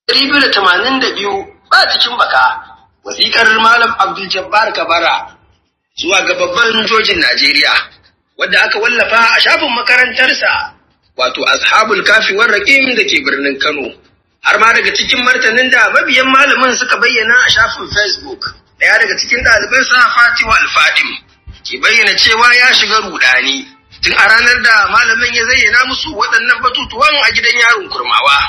282 ba cikin baka wasiƙar Malam Abdul Jabbar Kabara zuwa ga babban jojin Najeriya wadda aka wallafa a shafin makarantarsa wato Ashabul Kafi war Raqim da ke birnin Kano. Har ma daga cikin martanin da mabiyan malamin suka bayyana a shafin Facebook, daya daga cikin ɗalibansa Fatima Al-Fadim ke bayyana cewa ya shiga rudani tun a ranar da malamin ya zayyana musu waɗannan batutuwan a gidan yaron Kurmawa.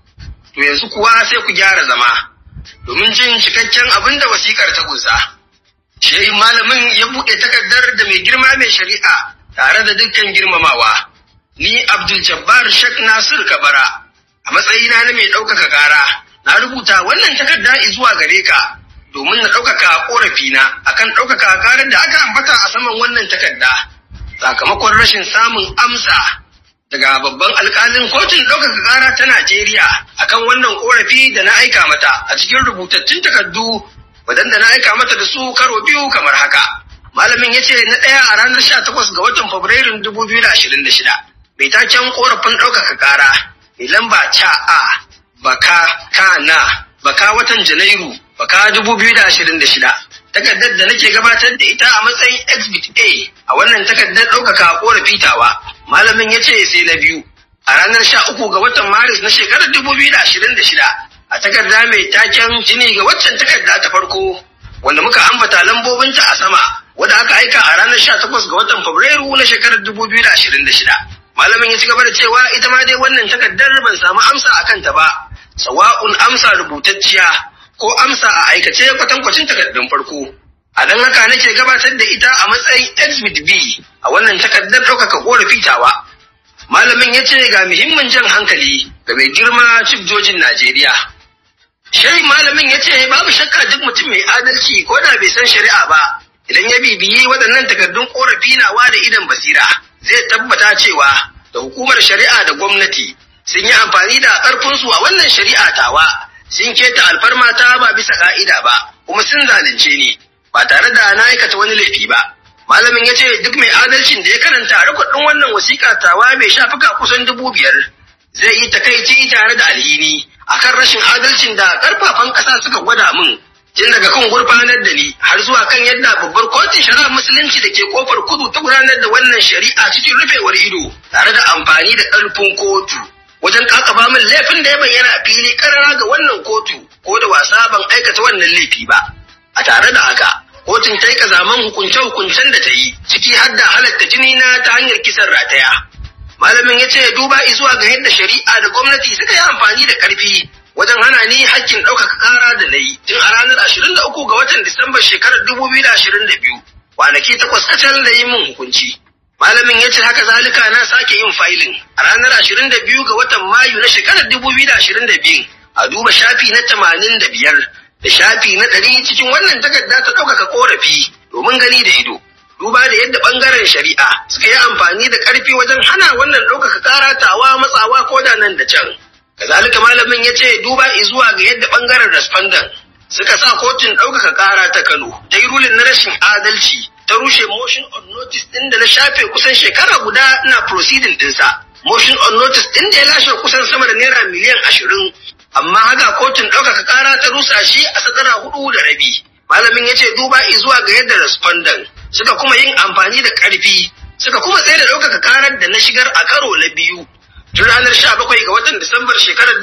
To yanzu kuwa sai ku gyara zama domin jin cikakken abin da wasikar ta kunsa. Shehi malamin ya buɗe takardar da mai girma mai shari'a tare da dukkan girmamawa. Ni Abdul Jabbar Sheikh Nasir Kabara a matsayina na mai ɗaukaka ƙara na rubuta wannan takarda zuwa gare ka domin na ɗaukaka ƙorafina akan ɗaukaka ƙarar da aka ambata a saman wannan takarda sakamakon rashin samun amsa daga babban alƙalin kotun ɗaukaka ƙara ta Najeriya akan wannan ƙorafi da na aika mata a cikin rubutattun takardu waɗanda na aika mata da su karo biyu kamar haka. Malamin ya ce na ɗaya a ranar 18 ga watan Fabrairun 2026 mai taken ƙorafin ɗaukaka ƙara mai lamba CA baka kana baka watan Janairu baka 2026. Takardar da nake gabatar da ita a matsayin Exhibit A a wannan takardar ɗaukaka ƙorafi tawa. Malamin ya ce sai na biyu a ranar 13 ga watan Maris na shekarar 2026 a takarda mai taken jini ga waccan takarda ta farko wanda muka ambata lambobinta a sama wadda aka aika a ranar 18 ga watan Fabrairu na shekarar 2026. Malamin ya ci gaba da cewa ita ma dai wannan takardar ban samu amsa a kanta ba, sawa'un amsa rubutacciya ko amsa a aikace kwatankwacin takardun farko. A don haka nake gabatar da ita a matsayin Exhibit B a wannan takardar ɗaukaka ƙorafi tawa. Malamin ya ce ga muhimmin jan hankali ga mai girma Chief Jojin Najeriya. Shehi malamin ya ce babu shakka duk mutum mai adalci ko da bai san shari'a ba, idan ya bibiyi waɗannan takardun ƙorafi nawa da idan basira, zai tabbata cewa da hukumar shari'a da gwamnati sun yi amfani da ƙarfinsu a wannan shari'a tawa, sun keta alfarma ta ba bisa ƙa'ida ba, kuma sun zalunce ni ba tare da na aikata wani laifi ba. Malamin ya ce duk mai adalcin da ya karanta rikodin wannan wasiƙa tawa mai shafuka kusan 5,000 zai yi takaici tare da alhini akan rashin adalcin da ƙarfafan ƙasa suka gwada min. Tun daga kan gurfanar da ni har zuwa kan yadda babbar kotun shari'ar musulunci da ke kofar kudu ta gudanar da wannan shari'a cikin rufewar ido tare da amfani da ƙarfin kotu wajen kakaba min laifin da ya bayyana a fili karara ga wannan kotu ko da wasa ban aikata wannan laifi ba. A tare da haka kotun ta yi kazaman hukunce-hukuncen da ta yi ciki har da halatta jini na ta hanyar kisan rataya. Malamin ya ce duba zuwa ga yadda shari'a da gwamnati suka yi amfani da ƙarfi wajen hana ni hakkin ɗaukaka ƙara da na yi tun a ranar 23 ga watan Disamba shekarar 2022, kwanaki 8 kacal da yi min hukunci. Malamin ya ce haka zalika na sake yin failin a ranar 22 ga watan Mayu na shekarar 2022 a duba shafi na 85 da shafi na 100 cikin wannan takarda ta ɗaukaka ƙorafi domin gani da ido. Duba da yadda ɓangaren shari'a suka yi amfani da ƙarfi wajen hana wannan ɗaukaka ƙara tawa matsawa ko da nan da can. Kazalika malamin ya ce duba zuwa ga yadda ɓangaren respondent suka sa kotun ɗaukaka ƙara ta Kano ta yi rulin na rashin adalci ta rushe motion on notice ɗin da na shafe kusan shekara guda ina proceeding ɗinsa. Motion on notice ɗin da ya lashe kusan sama da naira miliyan 20, amma haka kotun ɗaukaka ƙara ta rusa shi a sadara 4.5. Malamin ya ce duba zuwa ga yadda respondent suka kuma yin amfani da ƙarfi suka kuma tsaye da ɗaukaka ƙarar da na shigar a karo na biyu. Tun ranar 17 ga watan Disambar shekarar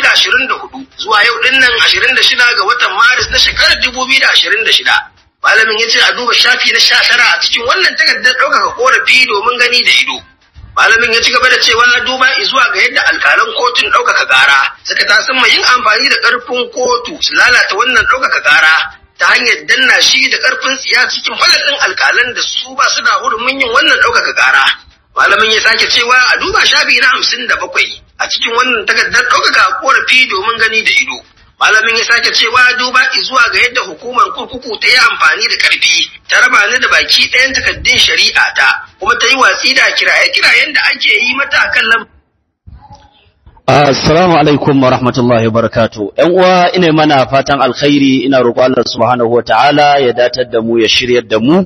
2024 zuwa yau dinnan 26 ga watan Maris na shekarar 2026. Malamin ya ce a duba shafi na 19 a cikin wannan takardar ɗaukaka ƙorafi domin gani da ido. Malamin ya ci gaba da cewa duba zuwa ga yadda alƙalan kotun ɗaukaka ƙara suka tasamma yin amfani da ƙarfin kotu su lalata wannan ɗaukaka ƙara ta hanyar danna shi da ƙarfin tsiya cikin falalin alƙalan da su ba su da hurumin yin wannan ɗaukaka ƙara. Malamin ya sake cewa a duba shafi na 57 a cikin wannan takardar ɗaukaka ƙorafi domin gani da ido. Malamin ya sake cewa duba zuwa ga yadda hukumar kurkuku ta yi amfani da ƙarfi ta raba ni da baki ɗayan takardun shari'a ta kuma ta yi watsi da kiraye-kirayen da ake yi mata kan lamba. Assalamu alaikum wa rahmatullahi wa barakatuh. ‘Yan uwa ina mana fatan alkhairi, ina roƙo Allah subhanahu wa ta'ala ya datar da mu ya shiryar da mu,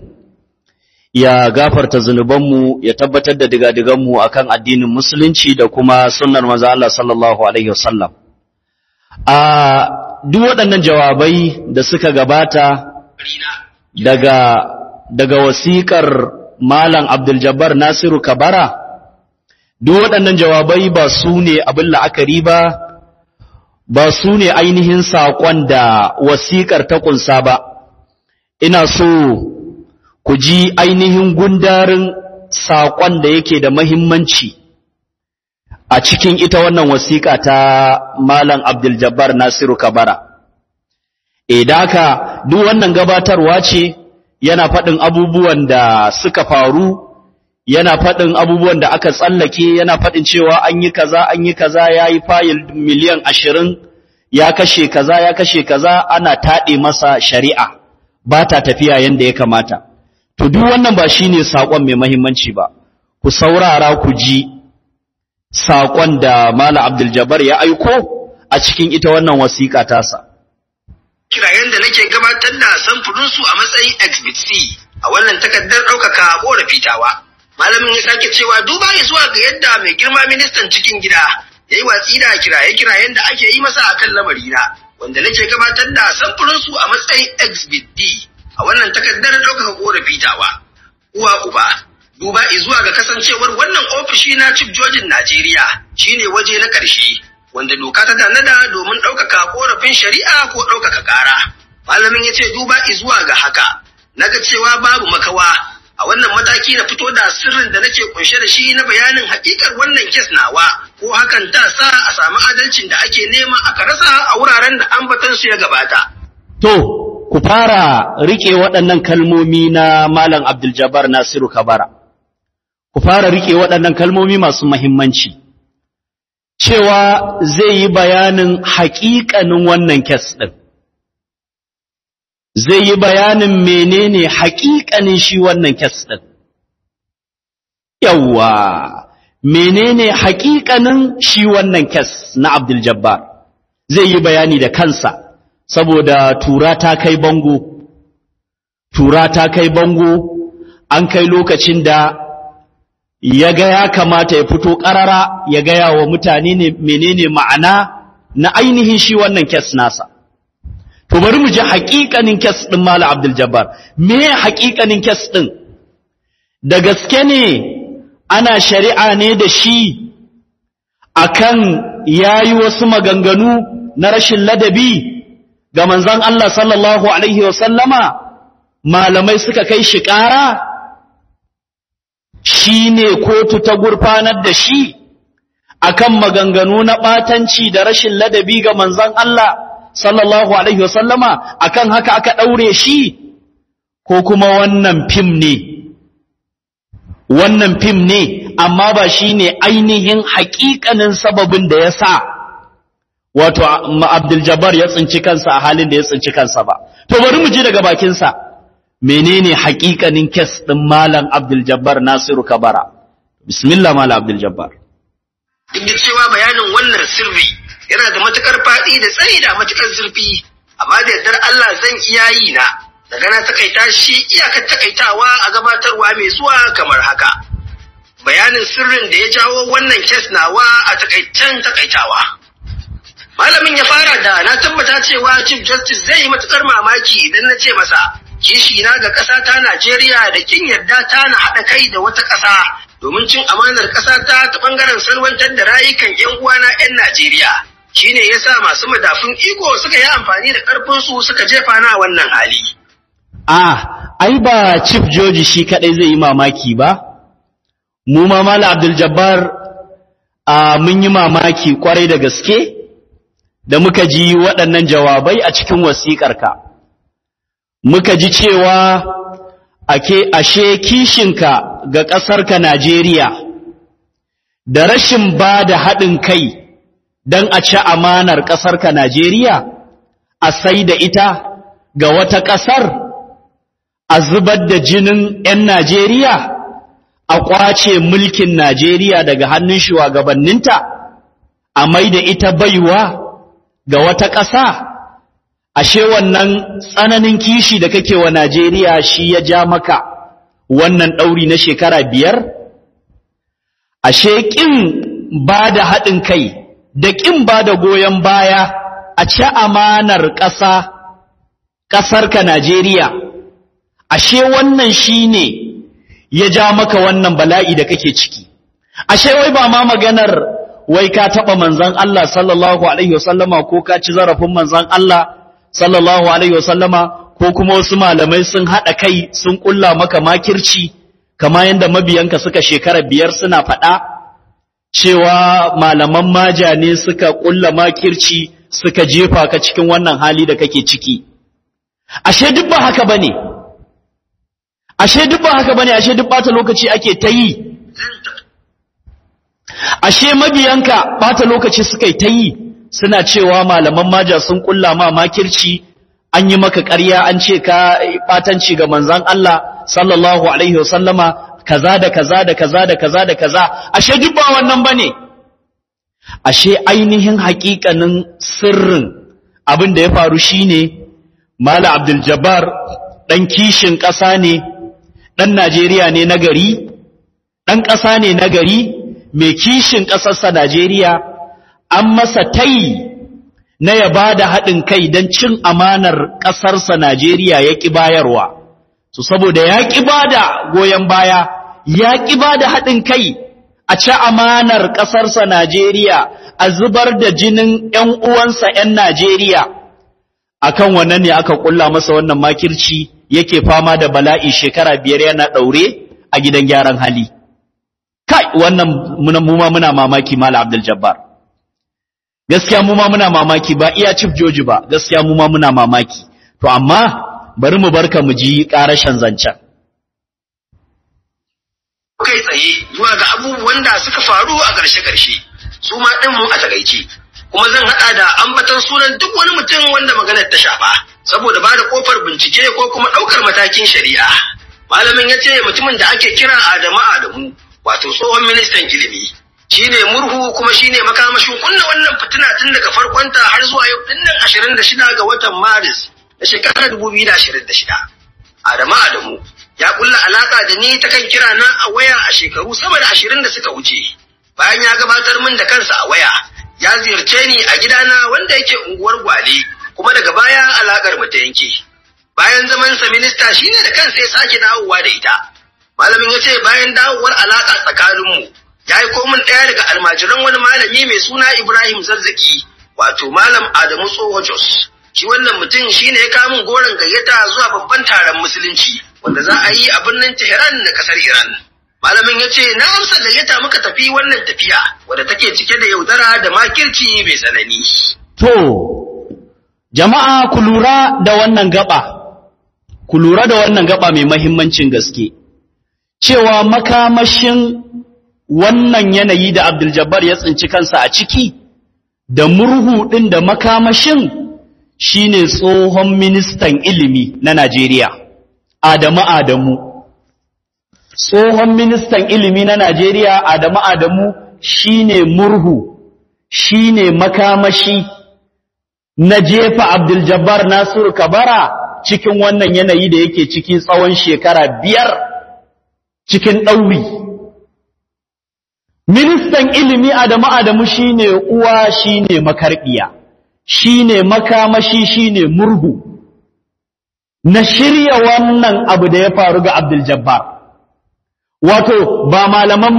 ya gafarta zunubanmu, ya tabbatar da digadiganmu akan addinin musulunci da kuma sunnar manzo Allah sallallahu alaihi wasallam. duk waɗannan jawabai da suka gabata daga wasiƙar Malam Abdul Jabbar Nasiru Kabara, duk waɗannan jawabai ba su ne abin la'akari ba su ne ainihin saƙon da wasiƙar ta ƙunsa ba. Ina so ku ji ainihin gundarin saƙon da yake da mahimmanci a cikin ita wannan wasiƙa ta Malam Abdul Jabbar Nasiru Kabara. Daka duk wannan gabatarwa ce, yana faɗin abubuwan da suka faru, yana faɗin abubuwan da aka tsallake, yana faɗin cewa an yi kaza, ya yi fayil miliyan 20, ya kashe kaza, ana taɗe masa shari'a, ba ta tafiya yadda ya kamata. To duk wannan ba shi ne saƙon mai mahimmanci ba, ku saurara ku ji saƙon da Malam Abdul Jabbar ya aiko a cikin ita wannan wasiƙa tasa. Kirayen da nake gabatar da samfurinsu a matsayin Exhibit C a wannan takardar ɗaukaka ƙorafi tawa. Malamin ya sake cewa duba zuwa ga yadda mai girma ministan cikin gida ya yi watsi da kiraye-kirayen da ake yi masa akan lamarina, wanda nake gabatar da samfurinsu a matsayin Exhibit D a wannan takardar ɗaukaka ƙorafi tawa. Uwa uba, duba zuwa ga kasancewar wannan ofishi na Chief Jojin Najeriya shine waje na ƙarshe wanda doka ta tanada domin ɗaukaka ƙorafin shari'a ko ɗaukaka ƙara. Malamin ya ce duba zuwa ga haka, naga cewa babu makawa a wannan mataki na fito da sirrin da nake kunshe da shi na bayanin haƙiƙar wannan kes nawa, ko hakan ta sa a samu adalcin da ake nema aka rasa a wuraren da ambaton su ya gabata. To, ku fara rike waɗannan kalmomi na Malam Abdul Jabbar Nasiru Kabara. Ku fara rike waɗannan kalmomi masu muhimmanci. Cewa zai yi bayanin haƙiƙanin wannan kes ɗin. Zai yi bayanin menene haƙiƙanin shi wannan kes ɗin. Yawwa, menene haƙiƙanin shi wannan kes na Abdul Jabbar. Zai yi bayani da kansa, saboda tura ta kai bango. Tura ta kai bango, an kai lokacin da ya ga ya kamata ya fito ƙarara ya gaya wa mutane ne menene ma'ana na ainihin shi wannan kes nasa. To bari mu ji haƙiƙanin kes ɗin Malam Abdul Jabbar. Me haƙiƙanin kes ɗin? Da gaske ne ana shari'a ne da shi akan yayi wasu maganganu na rashin ladabi ga manzon Allah sallallahu alaihi wasallama, malamai suka kai shi ƙara? Shi ne kotu ta gurfanar da shi akan maganganu na ɓatanci da rashin ladabi ga manzon Allah sallallahu alaihi wasallama, akan haka aka ɗaure shi, ko kuma wannan fim ne? Wannan fim ne, amma ba shi ne ainihin haƙiƙanin sababin da ya sa wato Abdul Jabbar ya tsinci kansa a halin da ya tsinci kansa ba. To bari mu ji daga bakinsa. Menene haƙiƙanin kes ɗin Malam Abdul Jabbar Nasiru Kabara? Bismillah Malam Abdul Jabbar. Duk da cewa bayanin wannan sirri yana da matukar faɗi da tsari da matukar zurfi, amma da yardar Allah zan iya yi na daga na takaita shi iyakar takaitawa a gabatarwa mai zuwa kamar haka. Bayanin sirrin da ya jawo wannan kes nawa a takaicen takaitawa. Malamin ya fara da na tabbata cewa Chief Justice zai yi matukar mamaki idan na ce masa kishi na ga ƙasa ta Najeriya da kin yarda ta na haɗa kai da wata ƙasa domin cin amanar ƙasa ta ɓangaren salwantar da rayukan 'yan uwana 'yan Najeriya. Shi ne ya sa masu madafun iko suka yi amfani da ƙarfinsu suka jefa na wannan hali. Ai ba Chief Joji shi kaɗai zai yi mamaki ba? Mu ma Malam Abdul Jabbar mun yi mamaki ƙwarai da gaske da muka ji waɗannan jawabai a cikin wasiƙarka. Muka ji cewa ashe kishinka ga ƙasarka Najeriya da rashin ba da haɗin kai don a ci amanar ƙasarka Najeriya, a sai da ita ga wata ƙasar, a zubar da jinin 'yan Najeriya, a ƙwace mulkin Najeriya daga hannun shugabanninta, a mai da ita baiwa ga wata ƙasa. Ashe wannan tsananin kishi da kake wa Najeriya shi ya ja maka wannan ɗauri na shekara 5? Ashe ƙin ba da haɗin kai da ƙin ba da goyon baya a ci amanar ƙasarka Najeriya, ashe wannan shine ya ja maka wannan bala'i da kake ciki. Ashe wai ba ma maganar wai ka taɓa manzan Allah sallallahu alaihi wasallama ko ka ci zarafin manzan Allah sallallahu alaihi wasallama ko kuma wasu malamai sun haɗa kai sun ƙulla maka makirci, kama yadda mabiyanka suka shekara 5 suna faɗa cewa malaman maja ne suka ƙulla makirci suka jefa ka cikin wannan hali da kake ciki. Ashe duk ba haka bane, ashe duk ɓata lokaci ake ta yi, ashe mabiyanka ɓata lokaci suka yi ta yi suna cewa malaman maja sun ƙulla ma makirci, an yi maka ƙarya, an ce ka ɓatanci ga manzan Allah sallallahu alaihi wasallama kaza da kaza da kaza da kaza da kaza. Ashe duk ba wannan bane, ashe ainihin haƙiƙanin sirrin abin da ya faru shine Malam Abdul Jabbar ɗan kishin ƙasa ne, ɗan Najeriya ne na gari, ɗan ƙasa ne na gari, mai kishin ƙasarsa Najeriya, an masa tayi na ya ba da haɗin kai don cin amanar ƙasarsa Najeriya ya ƙi bayarwa. So saboda ya ƙi ba da goyon baya, ya ƙi ba da haɗin kai a ci amanar ƙasarsa Najeriya, a zubar da jinin ‘yan uwansa ‘yan Najeriya. Akan wannan ne aka ƙulla masa wannan makirci, yake fama da bala'i shekara 5 yana ɗaure a gidan gyaran hali. Kai, wannan muna mamaki Malam Abdul Jabbar. Gaskiya mu ma muna mamaki, ba iya Chief Joji ba, gaskiya mu ma muna mamaki. To amma bari mu barka mu ji ƙarashin zancen. Kai tsaye zuwa ga abubuwan da suka faru a ƙarshe-ƙarshe, su ma ɗin mu a takaice. Kuma zan haɗa da ambatan sunan duk wani mutum wanda maganar ta shafa, saboda ba da ƙofar bincike ko kuma ɗaukar matakin shari'a. Malamin ya ce mutumin da ake kira Adamu, wato tsohon ministan ilimi. Shine murhu kuma shine makamashin kunna wannan fitina tun daga farkonta har zuwa yau dinnan 26 ga watan Maris na shekarar 2026. Adamu ya kulla alaka da ni ta kan kira na a waya a shekaru sama da 20 da suka wuce. Bayan ya gabatar min da kansa a waya, ya ziyarce ni a gidana wanda yake unguwar Gwale, kuma daga baya alakar mu ta yanke. Bayan zaman sa minista shine da kansa ya sake dawowa da ita. Malamin ya ce bayan dawowar alaka tsakaninmu, ya yi komin ɗaya daga almajiran wani malami mai suna Ibrahim Zazzaki, wato Malam Adamu Tsoho Jos. Shi wannan mutum shi ne ya kamun goron gayyata zuwa babban taron musulunci, wanda za a yi a birnin Tehran na ƙasar Iran. Malamin ya ce, na amsa gayyata muka tafi wannan tafiya, wadda take cike da yaudara da makirci mai tsanani. To, jama'a ku lura da wannan gaba mai mahimmancin gaske. Cewa makamashin wannan yanayi da Abdul Jabbar ya tsinci kansa a ciki, da murhu ɗin da makamashin shine tsohon ministan ilimi na Najeriya, Adamu. Tsohon ministan ilimi na Najeriya, Adamu shine murhu, shine makamashi na jefa Abdul Jabbar Nasiru Kabara cikin wannan yanayi da yake ciki tsawon shekara 5 cikin ɗauri. Ministan ilimi Adamu shine uwa, shine makarbiya, shine makamashi, shine murhu na shirya wannan abu da ya faru ga Abdul Jabbar. Wato ba malaman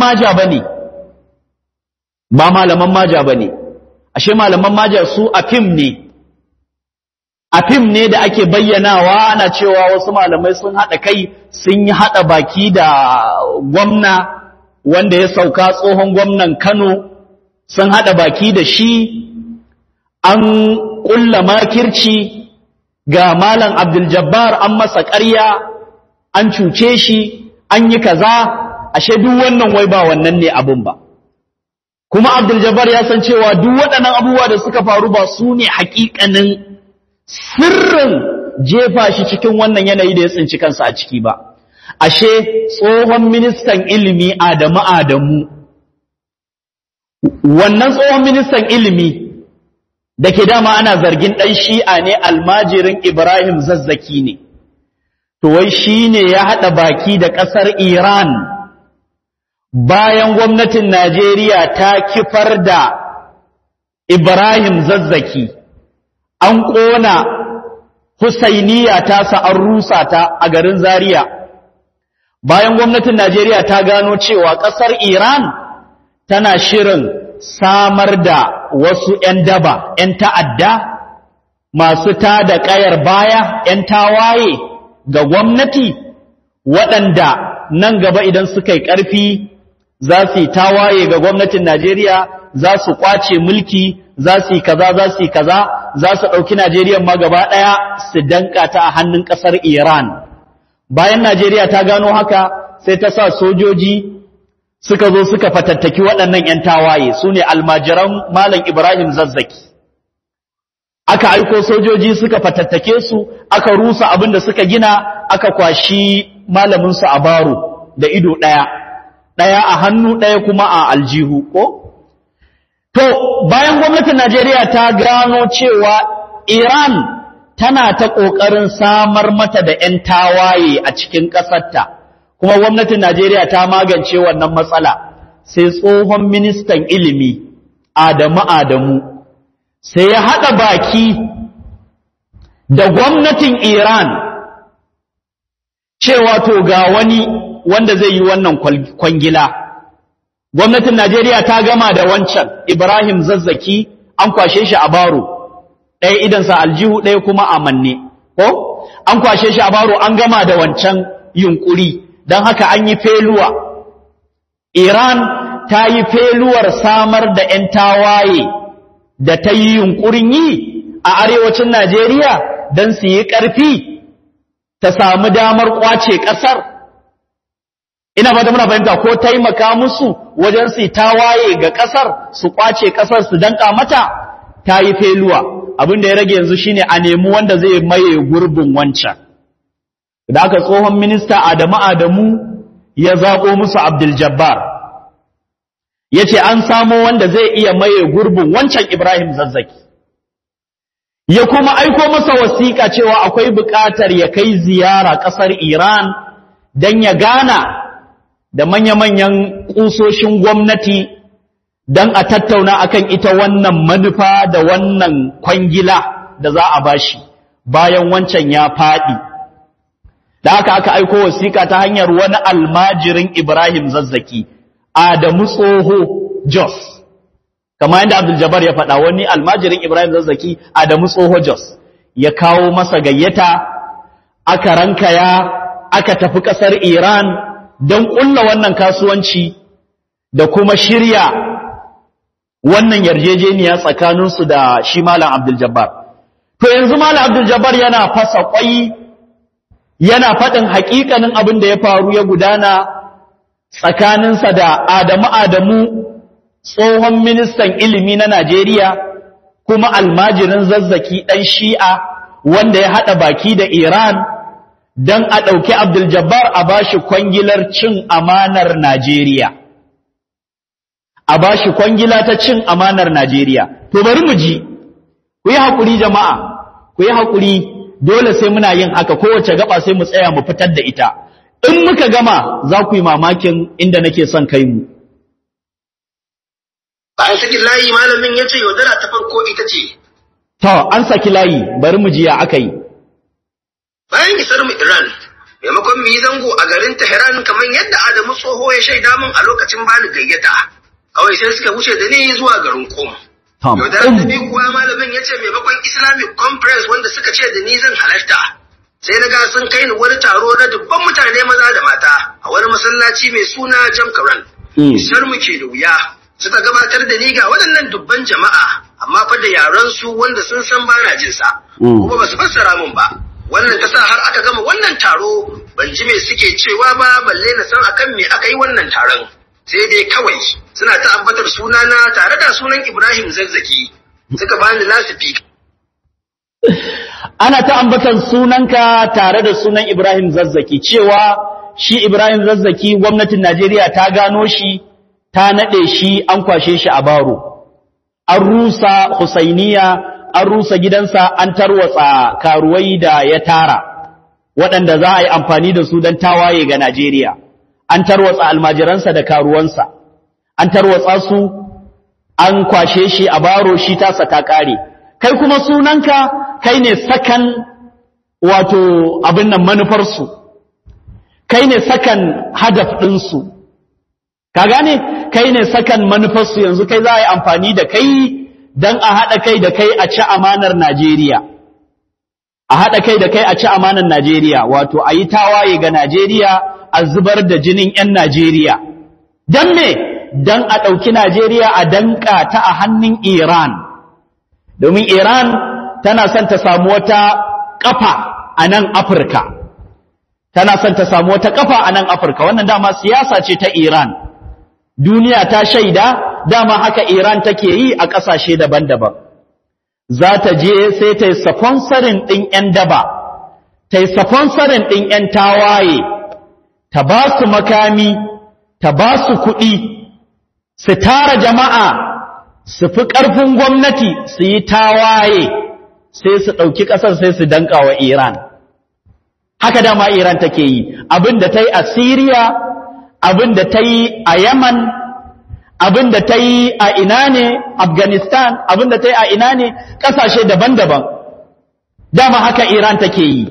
maja bane, ashe malaman maja su afim ne da ake bayyanawa, ana cewa wasu malamai sun haɗa kai, sun yi haɗa baki da gwamna wanda ya sauka, tsohon gwamnan Kano, sun haɗa baki da shi, an ƙulla makirci ga Malam Abdul Jabbar, an masa ƙarya, an cuce shi, an yi kaza, ashe duk wannan wai ba wannan ne abun ba. Kuma Abdul Jabbar ya san cewa duk waɗannan abubuwa da suka faru ba su ne haƙiƙanin sirrin jefa shi cikin wannan yanayi da ya tsinci kansa a ciki ba. Ashe tsohon ministan ilimi Adamu, wannan tsohon ministan ilimi da ke dama ana zargin ɗan shi'a ne, almajirin Ibrahim Zazzaki ne, to wai shi ne ya haɗa baki da ƙasar Iran bayan gwamnatin Najeriya ta kifar da Ibrahim Zazzaki, an ƙona Husainiya tasa an rusa ta a garin Zaria. Bayan gwamnatin Najeriya ta gano cewa ƙasar Iran tana shirin samar da wasu ‘yan daba, ‘yan ta'adda, masu tada ƙayar baya, ‘yan tawaye ga gwamnati, waɗanda nan gaba idan suka yi ƙarfi za su yi tawaye ga gwamnatin Najeriya, za su ƙwace mulki, za su yi kaza, za su yi kaza, za su ɗauki Najeriya ma gaba ɗaya su danka ta a hannun ƙasar Iran. Bayan Najeriya ta gano haka, sai ta sa sojoji suka zo suka fatattaki waɗannan ‘yan tawaye, su ne almajiran Malam Ibrahim Zazzaki. Aka aiko sojoji suka fatattake su, aka rusa abin da suka gina, aka kwashi malaminsu a baro da ido ɗaya, ɗaya a hannu ɗaya kuma a aljihu, ko? To, bayan gwamnatin Najeriya ta gano cewa Iran tana ta ƙoƙarin samar mata da ‘yan tawaye a cikin ƙasarta, kuma gwamnatin Najeriya ta magance wannan matsala, sai tsohon ministan ilimi, Adamu, sai ya haɗa baki da gwamnatin Iran cewa to ga wani wanda zai yi wannan kwangila. Gwamnatin Najeriya ta gama da wancan Ibrahim Zazzaki an kwashe shi a baro, ɗaya idansa aljihu ɗaya kuma a manne, ko? An kwashe shi a baro an gama da wancan yunkuri, don haka an yi feluwa. Iran ta yi feluwar samar da ‘yan tawaye da ta yi yunkurin yi a arewacin Najeriya don su yi ƙarfi ta samu damar ƙwace ƙasar. Ina ba da muna fahimta ko taimaka musu wajen su tawaye ga ƙasar su ƙwace ƙasar su danƙa mata ta yi feluwa. Abin da ya rage yanzu shine a nemi wanda zai maye gurbin wancan. Da aka tsohon minista Adamu ya zaɓo musu Abdul Jabbar. Ya ce an samo wanda zai iya maye gurbin wancan Ibrahim Zazzaki. Ya kuma aiko masa wasiƙa cewa akwai buƙatar ya kai ziyara ƙasar Iran don ya gana da manya-manyan ƙusoshin gwamnati don a tattauna akan ita wannan manufa da wannan kwangila da za a bashi bayan wancan ya faɗi. Da haka aka aiko wasiƙa ta hanyar wani almajirin Ibrahim Zazzaki, Adamu Tsoho Jos, kama yadda Abdul Jabbar ya faɗa, wani almajirin Ibrahim Zazzaki, Adamu Tsoho Jos, ya kawo masa gayyata, aka rankaya, aka tafi ƙasar Iran don ƙulla wannan kasuwanci da kuma shirya wannan yarjejeniya tsakaninsu da shi Malam Abdul Jabbar. To yanzu Malam Abdul Jabbar yana fasa ƙwai, yana faɗin haƙiƙanin abin da ya faru ya gudana tsakaninsa da Adamu tsohon ministan ilimi na Najeriya kuma almajirin Zazzaki ɗan Shi'a wanda ya haɗa baki da Iran don a ɗauki Abdul Jabbar a bashi kwangilar cin amanar Najeriya. A bashi kwangila ta cin amanar Najeriya. To bari mu ji, ku yi haƙuri jama'a, ku yi haƙuri, dole sai muna yin haka, kowace gaba sai mu tsaya mu fitar da ita. In muka gama za ku yi mamakin inda nake son kai mu. Bayan sakin layi malamin ya ce yaudara ta farko ita ce. To, an saki layi, bari mu jiya aka yi. Bayan isar mu Iran, maimakon mu yi zango a garin Tehran kamar yadda Adamu Tsoho ya shaida min a lokacin bani gayyata, kawai sai suka wuce da ni zuwa garin Qom. Yaudara ta biyu kuwa malamin ya ce maimakon Islamic Conference wanda suka ce da ni zan halarta. Sai na ga sun kai ni wani taro na dubban mutane maza da mata a wani masallaci mai suna Jamkaran. Isar mu ke da wuya. Suka gabatar da ni ga waɗannan dubban jama'a amma fa da yaran su wanda sun san bana jin sa kuma ba su fassara min ba. Wannan ta sa har aka gama wannan taro ban ji me suke cewa ba balle na san akan me aka yi wannan taron. Sai dai kawai suna ta ambatar sunana tare da sunan Ibrahim Zazzaki. Suka bani lasifi. Ana ta ambatan sunanka tare da sunan Ibrahim Zazzaki cewa shi Ibrahim Zazzaki gwamnatin Najeriya ta gano shi, ta nade shi, an kwashe shi a baro. An rusa Husainiya, an rusa gidansa, an tarwatsa karuwai da ya tara, waɗanda za a yi amfani da su don tawaye ga Najeriya. An tarwatsa almajiransa da karuwansa, an tarwatsa su, an kwashe shi a baro, shi tasa ta ƙare. kai kuma sunanka kai ne sakan wato abin nan manufarsu, kai ne sakan hadaf ɗinsu, ka gane kai ne sakan manufarsu, yanzu kai za a yi amfani da kai don a haɗa kai da kai a ci amanar Najeriya. A haɗa kai da kai a ci amanar Najeriya, wato a yi tawaye ga Najeriya, a zubar da jinin ‘yan Najeriya. Don me? Don a ɗauki Najeriya a danƙa ta a hannun Iran. Domin Iran tana son ta samu wata ƙafa a nan Afirka. Tana son ta samu wata ƙafa a nan Afirka. Wannan dama siyasa ce ta Iran. Duniya ta shaida, dama haka Iran take yi a ƙasashe daban-daban. Za ta je sai ta yi sponsorin ɗin ‘yan daba, ta yi sponsorin ɗin ‘yan tawaye, ta ba su makami, ta ba su kuɗi, su tara jama'a, su fi ƙarfin gwamnati su yi tawaye, sai su ɗauki ƙasar sai su danƙa wa Iran. Haka dama Iran take yi, abin da ta yi a Siriya, abin da ta yi a Yaman, abin da ta yi a ina ne Afghanistan, abin da ta yi a ina ne ƙasashe daban-daban, dama haka Iran take yi.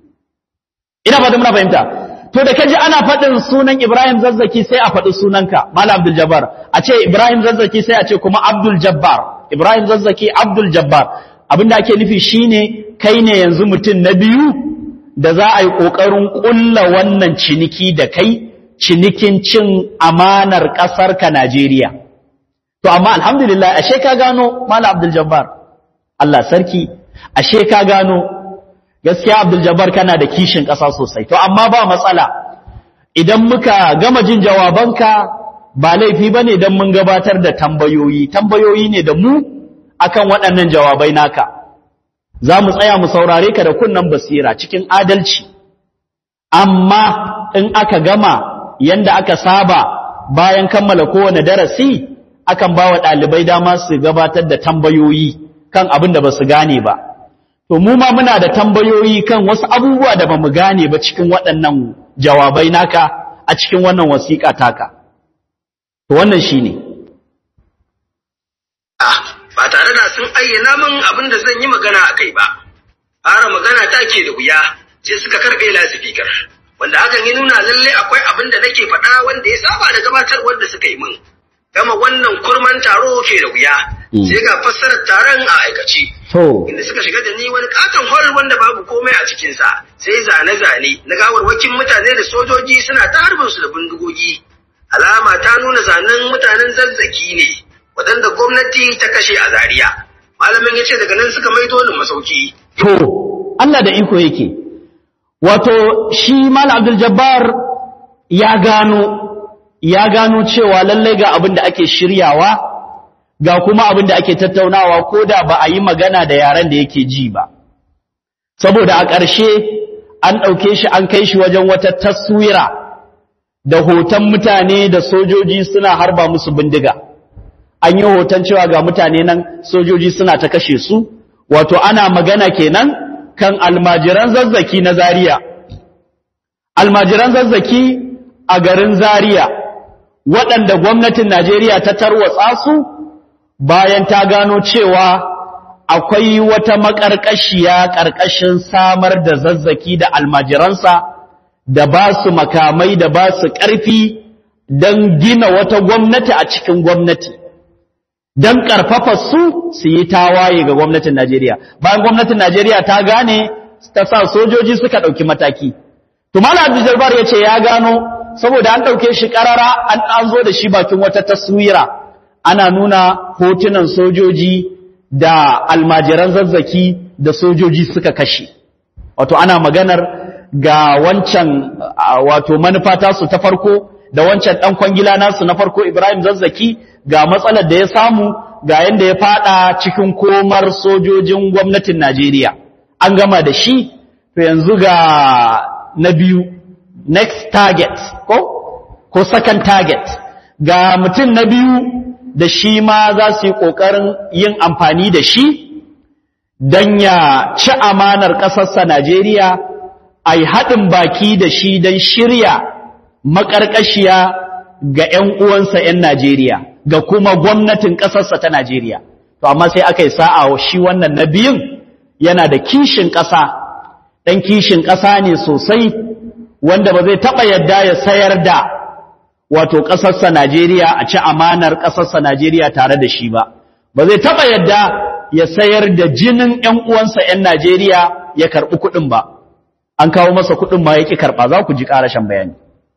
Ina ba da muna fahimta. To da kaji ana faɗin sunan Ibrahim Zazzaki sai a faɗi sunanka, Malam Abdul Jabbar, a ce Ibrahim Zazzaki sai a ce kuma Abdul Jabbar, Ibrahim Zazzaki Abdul Jabbar. Abin da ake nufi shine kai ne yanzu mutum na biyu da za a yi ƙoƙarin ƙulla wannan ciniki da kai, cinikin cin amanar ƙasarka Najeriya. To amma alhamdulillah ashe ka gano Malam Abdul Jabbar, Allah sarki, ashe ka gano gaskiya Abdul Jabbar kana da kishin ƙasa sosai. To amma ba matsala, idan muka gama jin jawabanka ba laifi bane dan mun gabatar da tambayoyi ne da mu akan waɗannan jawabai naka. Za mu tsaya mu saurare ka da kunnan basira cikin adalci. Amma in aka gama yanda aka saba bayan kammala kowane darasi, akan ba wa ɗalibai dama su gabatar da tambayoyi kan abin da ba su gane ba. To mu ma muna da tambayoyi kan wasu abubuwa da ba mu gane ba cikin waɗannan jawabai naka a cikin wannan wasiƙa taka. To wannan shi ne. Ba tare da sun ayyana min abin da zan yi magana a kai ba. Fara magana ta ke da wuya sai suka karɓe lasifikar. Wanda hakan ya nuna lalle akwai abin da nake faɗa wanda ya saba da gabatarwar da suka yi min. Gama wannan kurman taro ke da wuya. Sai ga fassarar taron a aikace. Inda suka shiga da ni wani katon hall wanda babu komai a cikinsa, sai zane-zane na gawarwakin mutane da sojoji suna ta harbin su da bindigogi. Alama ta nuna zanen mutanen Zazzaki ne, waɗanda gwamnati ta kashe a Zaria. Malamin ya ce daga nan suka maido ni masauki. To, Allah da iko yake. Wato, shi Malam Abdul Jabbar ya gano cewa lallai ga abin da ake shiryawa, ga kuma abin da ake tattaunawa ko da ba a yi magana da yaren da yake ji ba. Saboda a ƙarshe an ɗauke shi an kai shi wajen wata taswira da hoton mutane da sojoji suna harba musu bindiga. An yi hoton cewa ga mutane nan sojoji suna ta kashe su, wato ana magana kenan kan almajiran Zazzaki na Zaria. Almajiran Zazzaki a garin Zaria, waɗanda gwamnatin Najeriya ta tarwatsa su bayan ta gano cewa akwai wata maƙarƙashiya ƙarƙashin samar da Zazzaki da almajiransa da ba su makamai da ba su ƙarfi don gina wata gwamnati a cikin gwamnati, don ƙarfafa su yi tawaye ga gwamnatin Najeriya. Bayan gwamnatin Najeriya ta gane, ta sa sojoji suka ɗauki mataki. To Malam Abdul Jabbar ya ce ya gano, saboda an ɗauke shi ƙarara an zo da shi bakin wata taswira. Ana nuna hotunan sojoji da almajiran Zazzaki da sojoji suka kashe. Wato ana maganar ga wancan wato manufa tasu ta farko da wancan ɗan kwangila nasu na farko Ibrahim Zazzaki, ga matsalar da ya samu, ga yanda ya fada cikin komar sojojin gwamnatin Najeriya. An gama da shi, to yanzu ga na biyu, next target ko second target, ga mutum na biyu da shi ma za su yi ƙoƙarin yin amfani da shi don ya ci amanar ƙasarsa Najeriya, a yi haɗin baki da shi don shirya maƙarƙashiya ga ‘yan uwansa ‘yan Najeriya, ga kuma gwamnatin ƙasarsa ta Najeriya. to amma sai aka yi sa'a shi wannan na biyun yana da kishin ƙasa, ɗan kishin ƙasa ne sosai, wanda ba zai taɓa yadda ya sayar da wato ƙasarsa Najeriya a ci amanar ƙasarsa Najeriya tare da shi ba zai taɓa yadda ya sayar da jinin ‘yan uwansa ‘yan Najeriya ya karɓi kuɗin ba, an kawo masa kuɗin ma ya ƙi karɓa, za ku ji ƙarashin bayani.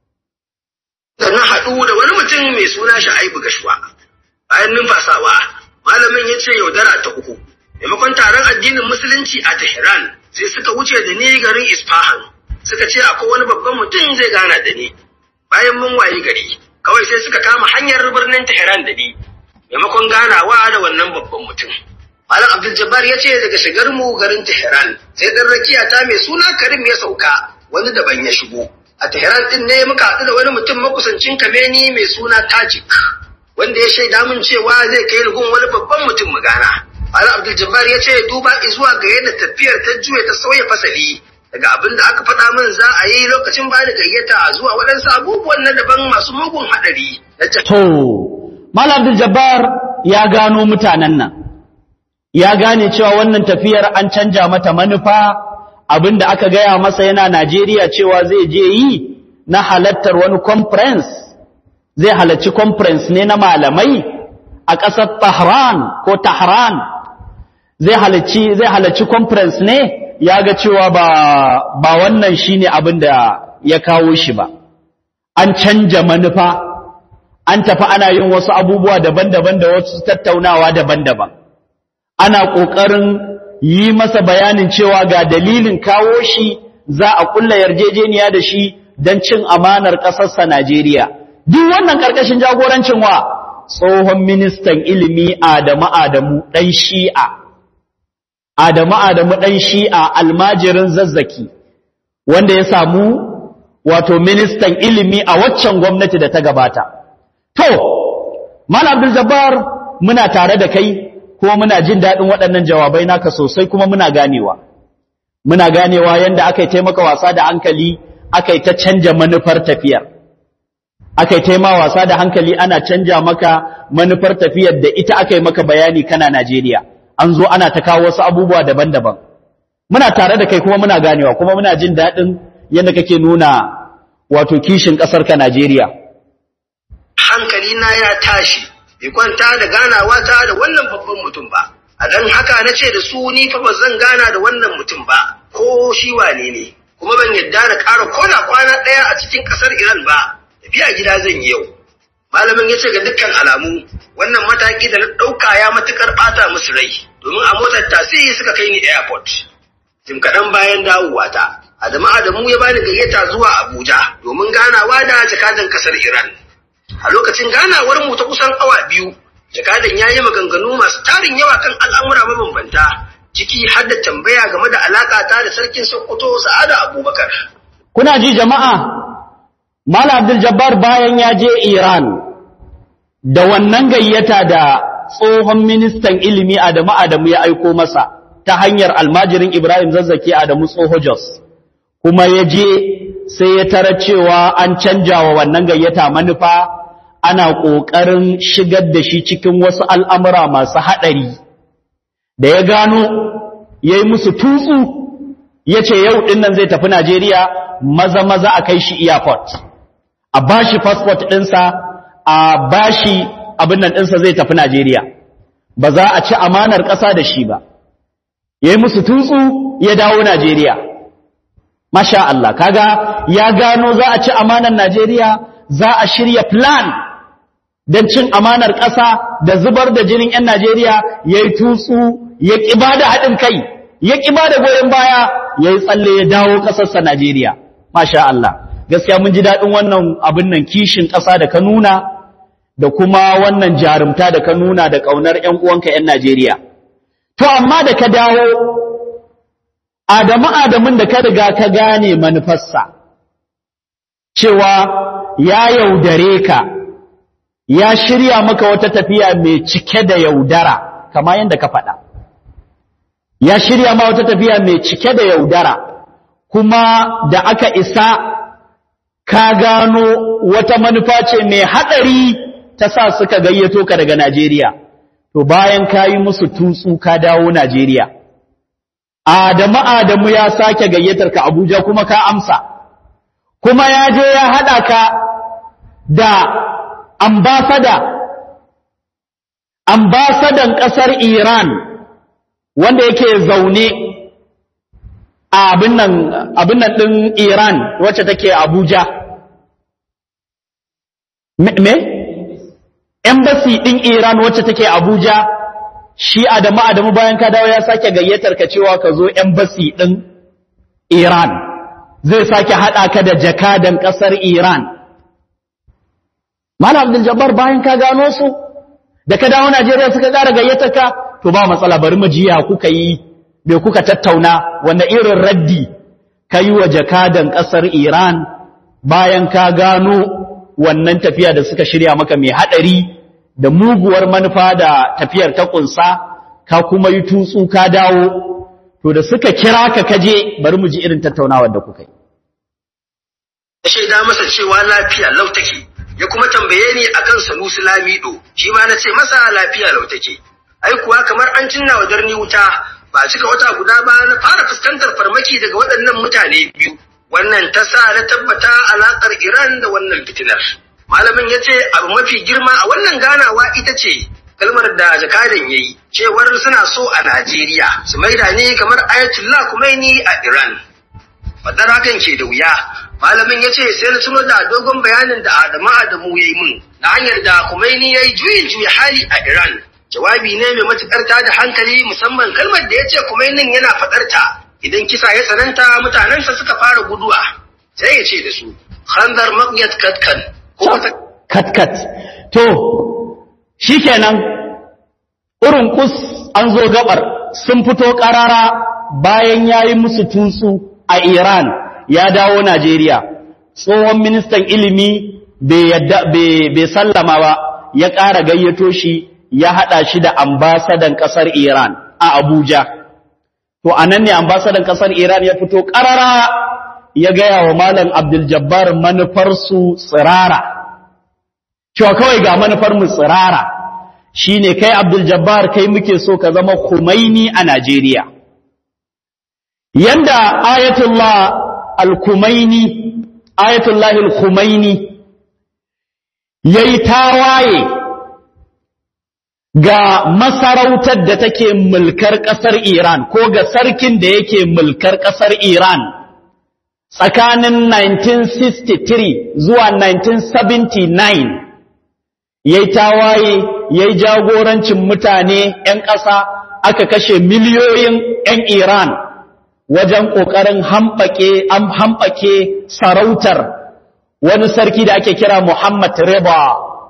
Sannan haɗu da wani mutum mai suna Sha'aibu Gashuwa, bayan numfasawa, malamin ya ce yaudara ta uku, maimakon taron addinin Musulunci a Tehran sai suka wuce da ni garin Isfahan, suka ce akwai wani babban mutum zai gana da ni. Bayan mun wayi gari, kawai sai suka kama hanyar birnin Tehran da ni, maimakon ganawa da wannan babban mutum. Malam Abdul Jabbar ya ce daga shigar mu garin Tehran, sai dan rakiya ta mai suna Karim ya sauka, wani daban ya shigo. A Tehran din ne muka haɗu da wani mutum makusancin Kameni mai suna Tajik, wanda ya shaida min cewa zai kai ni gun wani babban mutum mu gana. Malam Abdul Jabbar ya ce duba zuwa ga yadda tafiyar ta juya ta sauya fasali daga abin da aka faɗa min za a yi lokacin ba da gayyata zuwa waɗansu abubuwan na daban masu mugun haɗari. To, Malam Abdul Jabbar ya gano mutanen nan, ya gane cewa wannan tafiyar an canja mata manufa, abin da aka gaya masa yana Najeriya cewa zai je yi na halattar wani conference, zai halarci conference ne na malamai a ƙasar Tahran, zai halarci conference ne, ya ga cewa ba wannan shine abin da ya kawo shi ba. An canja manufa, an tafi ana yin wasu abubuwa daban-daban da wasu tattaunawa daban-daban. Ana ƙoƙarin yi masa bayanin cewa ga dalilin kawo shi, za a kulla yarjejeniya da shi don cin amanar ƙasarsa Najeriya. Duk wannan ƙarƙashin jagorancin wa tsohon ministan ilimi Adamu ɗan Shi'a. Adamu ɗan Shi'a almajirin Zazzaki, wanda ya samu wato ministan ilimi a waccan gwamnati da ta gabata. To, Malam Abdul Jabbar muna tare da kai, kuma muna jin daɗin waɗannan jawabai naka sosai, kuma muna ganewa yanda aka yi taimaka wasa da hankali, aka yi ta canja manufar tafiyar, aka yi taimaka wasa da hankali ana canja maka manufar tafiyar da ita aka yi maka bayani kana Najeriya, an zo ana ta kawo wasu abubuwa daban-daban. Muna tare da kai kuma muna ganewa, kuma muna jin daɗin yadda kake nuna wato kishin ƙasarka Najeriya. Hankali na ya tashi, bai kwanta da ganawa ta da wannan babban mutum ba, a dan haka na ce da su ni fa ba zan gana da wannan mutum ba, ko shi wane ne, kuma ban yadda da ƙara kona kwana ɗaya a cikin ƙasar Iran ba, tafiya gida zan yi yau. Malamin ya ce ga dukkan alamu, wannan mataki da na ɗauka ya matuƙar ɓata musu rai, domin a motar tasi suka kai ni airport. Jim kaɗan bayan dawowata, Adamu ya bani gayyata zuwa Abuja domin ganawa da jakadan ƙasar Iran. A lokacin ganawar mu ta kusan awa 2, jakadan ya yi maganganu masu tarin yawa kan al'amura mabambanta, ciki har da tambaya game da alaƙa ta da sarkin Sokoto Sa'ada Abubakar. Kuna ji jama'a, Malam Abdul Jabbar bayan ya je Iran da wannan gayyata da tsohon ministan ilimi Adamu ya aiko masa ta hanyar almajirin Ibrahim Zazzaki Adamu Tsoho Jos, kuma ya je sai ya tara cewa an canja wa wannan gayyata manufa, ana ƙoƙarin shigar da shi cikin wasu al'amura masu haɗari, da ya gano ya yi musu tutsu, ya ce yau ɗin nan zai tafi Najeriya, maza a kai shi airport, a ba shi fasfot ɗinsa, a ba shi abin nan ɗinsa zai tafi Najeriya, ba za a ci amanar ƙasa da shi ba, ya yi musu tutsu ya dawo Najeriya. Masha Allah, kaga ya gano za a ci amanar Najeriya, za a shirya plan don cin amanar ƙasa da zubar da jinin 'yan Najeriya, ya yi tutsu, ya ƙiba da haɗin kai, ya ƙiba da goyon baya, ya yi tsalle ya dawo ƙasarsa Najeriya. Masha Allah, gaskiya mun ji daɗin wannan abin nan kishin ƙasa da ka nuna, da kuma wannan jarumta da ka nuna da ƙaunar 'yan uwanka 'yan Najeriya. To, amma da ka dawo, Adamun da ka riga ka gane manufarsa, cewa ya yaudare ka, ya shirya maka wata tafiya mai cike da yaudara, kama yadda ka faɗa. Ya shirya ma wata tafiya mai cike da yaudara, kuma da aka isa ka gano wata manufa ce mai haɗari ta sa suka gayyato ka daga Najeriya. To to bayan kayi musu tutsu ka dawo Najeriya Adamu ya sake gayyatar ka Abuja kuma ka amsa kuma ya je ya hada ka da ambasadan kasar Iran wanda yake zaune a abin nan din Iran wacce take Abuja me embassy din Iran wacce take Abuja shi Adamu bayan ka dawo ya sake gayyatar ka cewa ka zo embassy din Iran zai sake hada ka da jakadan kasar Iran Malam Abdul Jabbar bayan ka gano su da ka dawo Najeriya suka ƙara gayyatar ka to ba matsala bari mu jiya kuka yi me kuka tattauna wanda irin raddi kai wa jakadan kasar Iran bayan ka gano wannan tafiya da suka shirya maka mai hadari da muguwar manufa da tafiyar ta kunsa ka kuma yi tutsu ka dawo to da suka kira ka kaje bari mu ji irin tattaunawar da kuka yi shaida masa cewa lafiya lau take ya kuma tambaye ni akan Sanusi Lamido shi ma nace masa lafiya lau take ai kuwa kamar an cinna wa darni wuta ba cika wata guda ba na fara fuskantar farmaki daga waɗannan mutane biyu wannan ta sa na tabbata alaƙar Iran da wannan fitinar malamin yace abu mafi girma a wannan ganawa ita ce kalmar da jakadan yayi cewar suna so a Najeriya su maida ni kamar Ayatollah Khomeini a Iran fadar hakan ke da wuya malamin yace sai na tuno da dogon bayanin da Adamu yayi mun na hanyar da Khomeini yayi juyin hali a Iran jawabi ne mai matukar tada hankali musamman kalmar da yace Khomeini yana fadar ta idan kisa ya tsananta mutanensa suka fara guduwa sai ya ce da su khandar maqyat katkan katkat to shikenan irin kus an zo gabar sun fito karara bayan yayi musu tutsu a Iran ya dawo Najeriya tsohon ministan ilimi bai sallama ba ya ƙara gayyato shi ya hada shi da ambasadan kasar Iran a Abuja to anan ne ambasadan kasar Iran ya fito karara ya gaya wa Malam Abdul Jabbar manufar su tsirara cewa kawai ga manufar mu tsirara shine kai Abdul Jabbar kai muke so ka zama Khomeini a Najeriya yanda Ayatollah al-Khomeini yayi tawaye ga masarautar da take mulkar kasar Iran ko ga sarkin da yake mulkar kasar Iran tsakanin 1963 zuwa 1979 yayi tawaye yayi jagorancin mutane 'yan ƙasa aka kashe miliyoyin 'yan Iran wajen ƙoƙarin hamɓake sarautar wani sarki da ake kira Muhammad Reza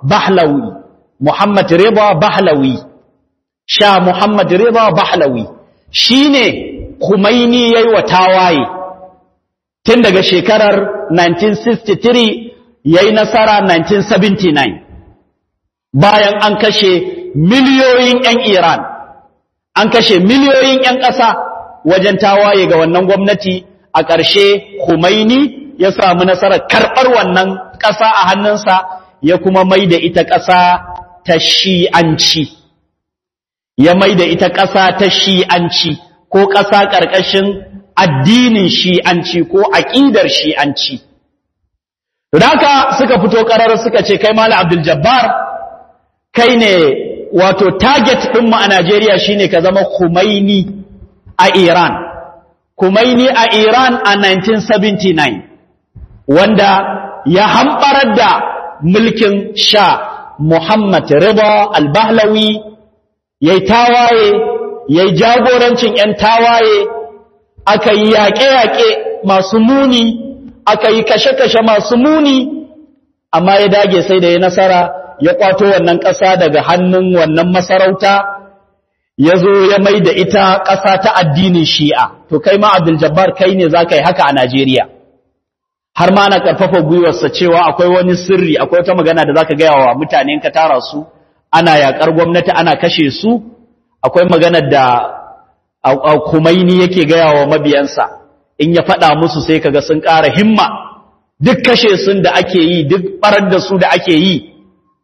Pahlavi Sha Muhammad Reza Pahlavi shine Khomeini yayi wa tawaye tun daga shekarar 1963 yayi nasara 1979 bayan an kashe miliyoyin 'yan Iran an kashe miliyoyin 'yan ƙasa wajen tawaye ga wannan gwamnati a ƙarshe Khomeini ya samu nasarar karɓar wannan ƙasa a hannunsa ya kuma maida ita ƙasa ta Shi'anci ya maida ita ƙasa ta Shi'anci ko ƙasa ƙarƙashin addinin Shi'anci ko aƙidar Shi'anci don haka suka fito ƙarar suka ce kai Malam Abdul Jabbar kai ne wato target ɗinmu a Najeriya shine ka zama Khomeini a Iran Khomeini a Iran a 1979 wanda ya hambarar da mulkin Sha Muhammad Reza Al-Pahlavi yayi tawaye yayi jagorancin 'yan tawaye aka yi yaƙe-yaƙe masu muni aka yi kashe-kashe masu muni amma ya dage sai da ya nasara ya kwato wannan ƙasa daga hannun wannan masarauta ya zo ya mai da ita ƙasa ta addinin Shi'a to kai ma Abdul Jabbar kai ne za ka yi haka a Najeriya har ma na ƙarfafa gwiwarsa cewa akwai wani sirri akwai wata magana da za ka gaya wa mutane ka tara su ana yaƙar gwamnati ana kashe su akwai maganar da Khomeini yake gaya wa mabiyansa in ya faɗa musu sai kaga sun ƙara himma duk kashe sun da ake yi duk barar da su da ake yi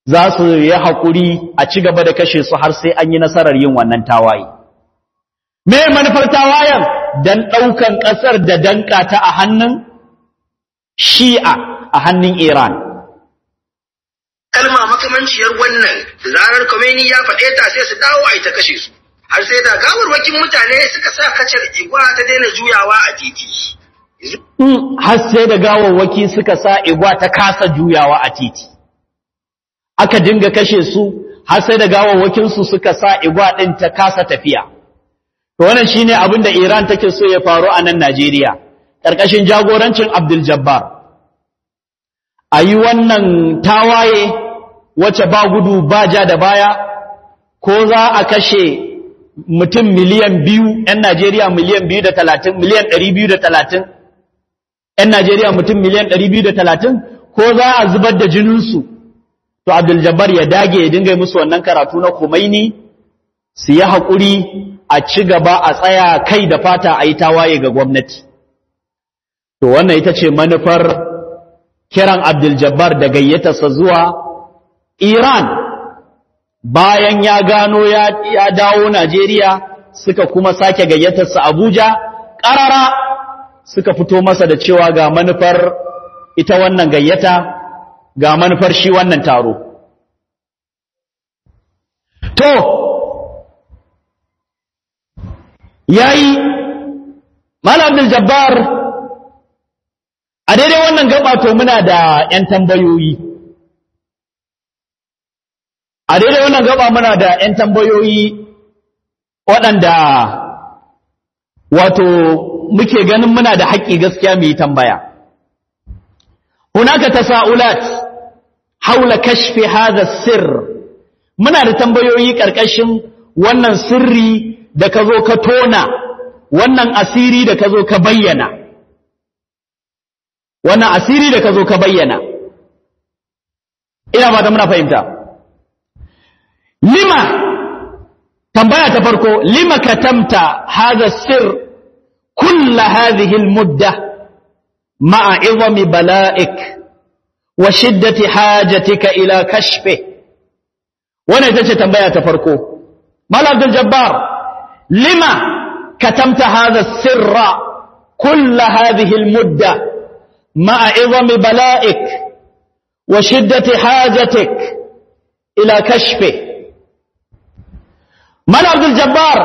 za su yi haƙuri a ci gaba da kashe su har sai an yi nasarar yin wannan tawaye. Me manufar tawayen? Don ɗaukan ƙasar da danƙa ta a hannun Shi'a, a hannun Iran. Kalma makamanciyar wannan, zarar Khomeini ya faɗe ta sai su dawo a ita kashe su, har sai da gawarwakin mutane suka sa kacar igwa ta daina juyawa a titi. Har sai da gawarwaki suka sa igwa ta kasa juyawa a titi. Aka dinga kashe su, har sai da gawarwakinsu suka sa igwa ɗin ta kasa tafiya. To wannan shine abin da Iran take so ya faru a nan Najeriya, ƙarƙashin jagorancin Abdul Jabbar. A yi wannan tawaye wacce ba gudu ba ja da baya, ko za a kashe mutum miliyan 2, ‘yan Najeriya miliyan 230, miliyan 230, ‘yan Najeriya mutum miliyan 230, ko za a zubar da jininsu. To Abdul Jabbar ya dage ya dinga musu wannan karatu na Khomeini, su yi haƙuri a ci gaba a tsaya kai da fata a yi tawaye ga gwamnati. To wannan ita ce manufar kiran Abdul Jabbar da gayyatarsa zuwa Iran. Bayan ya gano ya dawo Najeriya, suka kuma sake gayyatarsa Abuja, ƙarara suka fito masa da cewa ga manufar ita wannan gayyata, ga manufar shi wannan taro. To, yayi Malam Abdul Jabbar a daidai wannan gaba to muna da ƴan tambayoyi. A daidai wannan gaba muna da ƴan tambayoyi waɗanda wato muke ganin muna da haƙƙi gaskiya mu yi tambaya. Hunaka tasaulat haula kashfi hadha sirr. Muna da tambayoyi ƙarƙashin wannan sirri da ka zo ka tona, wannan asiri da ka zo ka bayyana. Wannan asiri da ka zo ka bayyana. Ina ba da muna fahimta. Lima, tambaya ta farko, lima katamta hadha sir kull hadhihi al-mudda ma'a idami bala'ik wa shiddati hajatika ila kashfi. Wannan ita ce tambaya ta farko. Malam Abdul Jabbar, lima katamta hadha sirra kull hadhihi al-mudda مع عظم بلائك وشدة حاجتك إلى كشفه. من عبد الجبار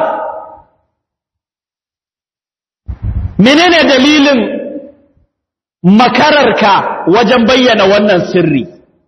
منين دليل مكررك وجن بيّن wannan sirri?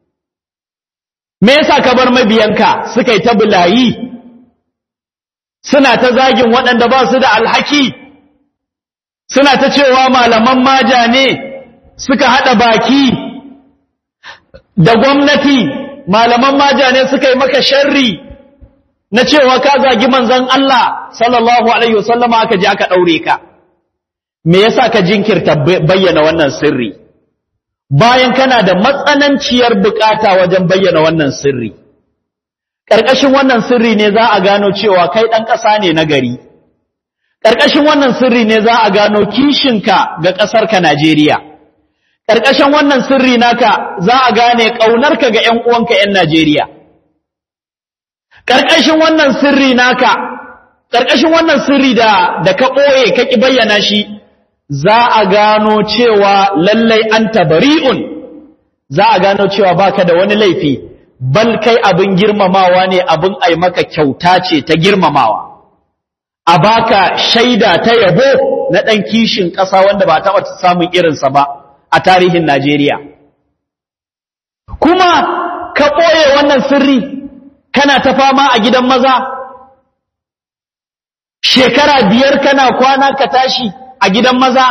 Me yasa ka bar mabiyanka suka yi ta bulayi suna ta zagin waɗanda ba su da alhaki, suna ta cewa malaman maja ne suka haɗa baki da gwamnati, malaman maja ne suka yi maka sharri na cewa ka zagi manzon Allah sallallahu alaihi wasallama aka je aka ɗaure ka. Me yasa ka jinkirta bayyana wannan sirri bayan kana da matsananciyar bukata wajen bayyana wannan sirri? Ƙarƙashin wannan sirri ne za a gano cewa kai ɗan ƙasa ne na gari. Ƙarƙashin wannan sirri ne za a gano kishinka ga ƙasarka Najeriya. Ƙarƙashin wannan sirri naka za a gane ƙaunarka ga ‘yan uwanka ‘yan Najeriya. Ƙarƙashin wannan sirri naka, ƙarƙashin wannan sirri da ka ɓoye ka ƙi bayyana shi, za a gano cewa lallai anta bari'un, za a gano cewa baka da wani laifi, bal kai abin girmamawa ne, abin ai maka kyauta ce ta girmamawa. A baka shaida ta yabo na ɗan kishin ƙasa wanda ba taɓa samun irinsa ba a tarihin Najeriya. Kuma ka ɓoye wannan sirri kana ta fama a gidan maza, shekara 5 kana kwana ka tashi a gidan maza,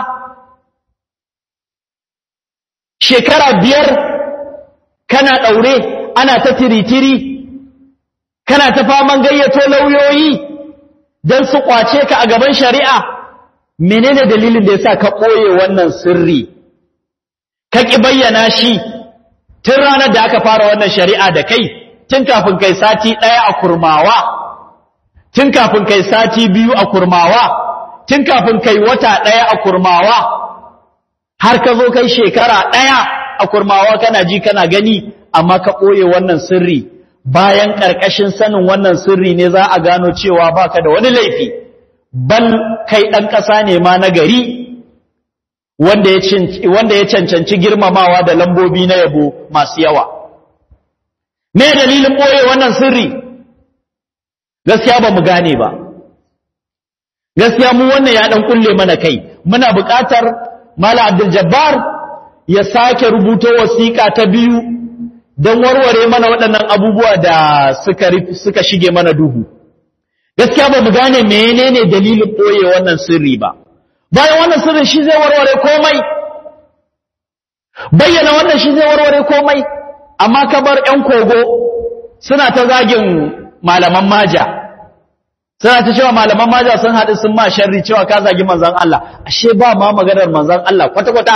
shekara 5 kana ɗaure ana ta tiritiri, kana ta faman gayyato lauyoyi don su ƙwace ka a gaban shari'a. Menene dalilin da ya sa ka ɓoye wannan sirri? Ka ƙi bayyana shi tun ranar da aka fara wannan shari'a da kai, tun kafin kai sati 1 a Kurmawa, tun kafin kai sati 2 a Kurmawa, tun kafin kai wata 1 a Kurmawa, har ka zo kai shekara 1 a Kurmawa kana ji kana gani amma ka ɓoye wannan sirri, bayan ƙarƙashin sanin wannan sirri ne za a gano cewa baka da wani laifi, bal kai ɗan ƙasa ne ma na gari wanda ya cancanci girmamawa da lambobi na yabo masu yawa. Me dalilin ɓoye wannan sirri? Gaskiya ba mu gane ba. Gaskiya mu wannan ya ɗan kulle mana kai. Muna buƙatar Malam Abdul Jabbar ya sake rubuto wasiƙa ta biyu don warware mana waɗannan abubuwa da suka shige mana duhu. Gaskiya ba mu gane menene dalilin ɓoye wannan sirri ba. Bayan wannan sirrin shi zai warware komai. Bayyana wannan shi zai warware komai. Amma kabar ‘yan kogo suna ta zagin malaman maja. Suna ta cewa malaman maja sun haɗu sun ma sharri cewa ka zagi manzan Allah. Ashe ba ma maganar manzan Allah kwata-kwata.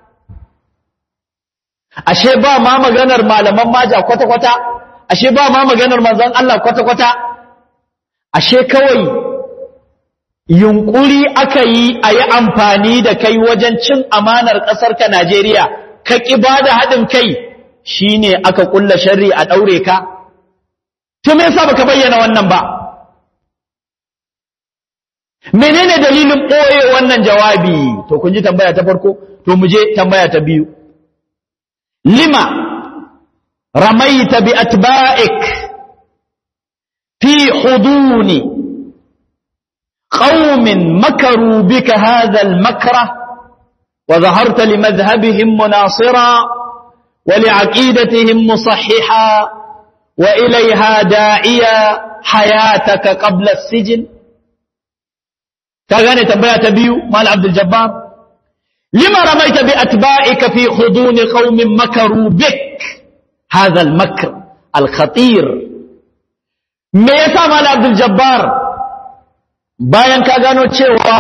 Ashe ba ma maganar malaman maja kwata-kwata. Ashe ba ma maganar manzan Allah kwata-kwata. Ashe kawai yunkuri aka yi a yi amfani da kai wajen cin amanar ƙasarka Najeriya, ka ƙi ba da haɗin kai shi ne aka ƙulla sharri a ɗaure ka? To me yasa baka bayyana wannan ba? Menene dalilin ɓoye wannan jawabi? To kun ji tambaya ta farko, to mu je tambaya ta biyu. Lima ramaita bi atba'ik fi huduni qaumin makaru bika hadha al-makra wa zaharta li madhhabihim munasira wa li aqidatihim musahhiha wa ilayha da'iya hayataka qabla as-sijn. Ka gane tambaya ta biyu Mal Abdul Jabbar? Lima ramaita bi atba'ika fi khudun qaumin makaru bik hadha al-makr al-khatir. Me yasa Mal Abdul Jabbar bayan ka gano cewa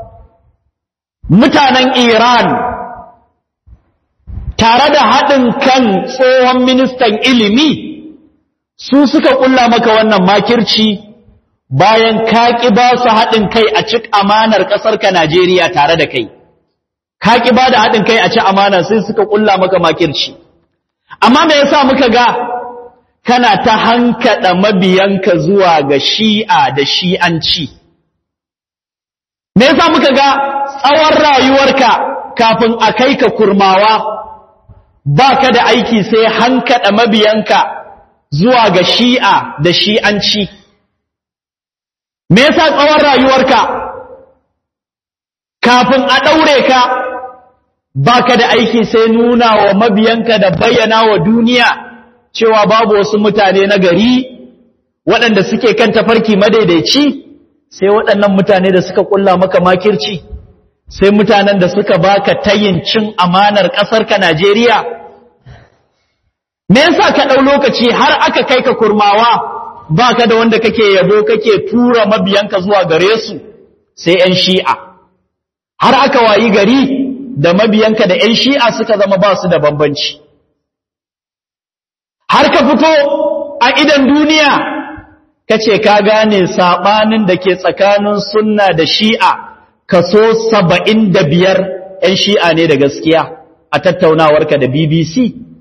mutanen Iran tare da haɗin kan tsohon ministan ilimi su suka kulla maka wannan makirci, bayan ka ƙi ba su haɗin kai a cik amanar ƙasarka Najeriya tare da kai, ka ƙi ba da haɗin kai a ci amanar sai suka ƙulla maka makirci. Amma me yasa muka ga kana ta hankaɗa mabiyanka zuwa ga shi'a da shi'anci? Me yasa muka ga tsawon rayuwarka kafin a kai ka kurmawa ba ka da aiki sai hankaɗa mabiyanka zuwa ga shi'a da shi'anci? Me yasa tsawon rayuwarka kafin a ɗaure ka baka da aiki sai nuna wa mabiyanka da bayyana wa duniya cewa babu wasu mutane na gari waɗanda suke kan tafarki madaidaici, sai waɗannan mutane da suka ƙulla maka makirci, sai mutanen da suka baka tayin cin amanar ƙasarka Najeriya? Me yasa ka ɗau lokaci har aka kai ka kurmawa ba ka da wanda kake yabo kake tura mabiyanka zuwa gare su sai ‘yan shi'a, har aka wayi gari da mabiyanka da ‘yan shi'a suka zama ba su da bambanci, har ka fito a idan duniya ka ce ka gane saɓanin da ke tsakanin sunna da shi'a kaso 75 ‘yan shi'a ne da gaskiya a tattaunawarka da BBC.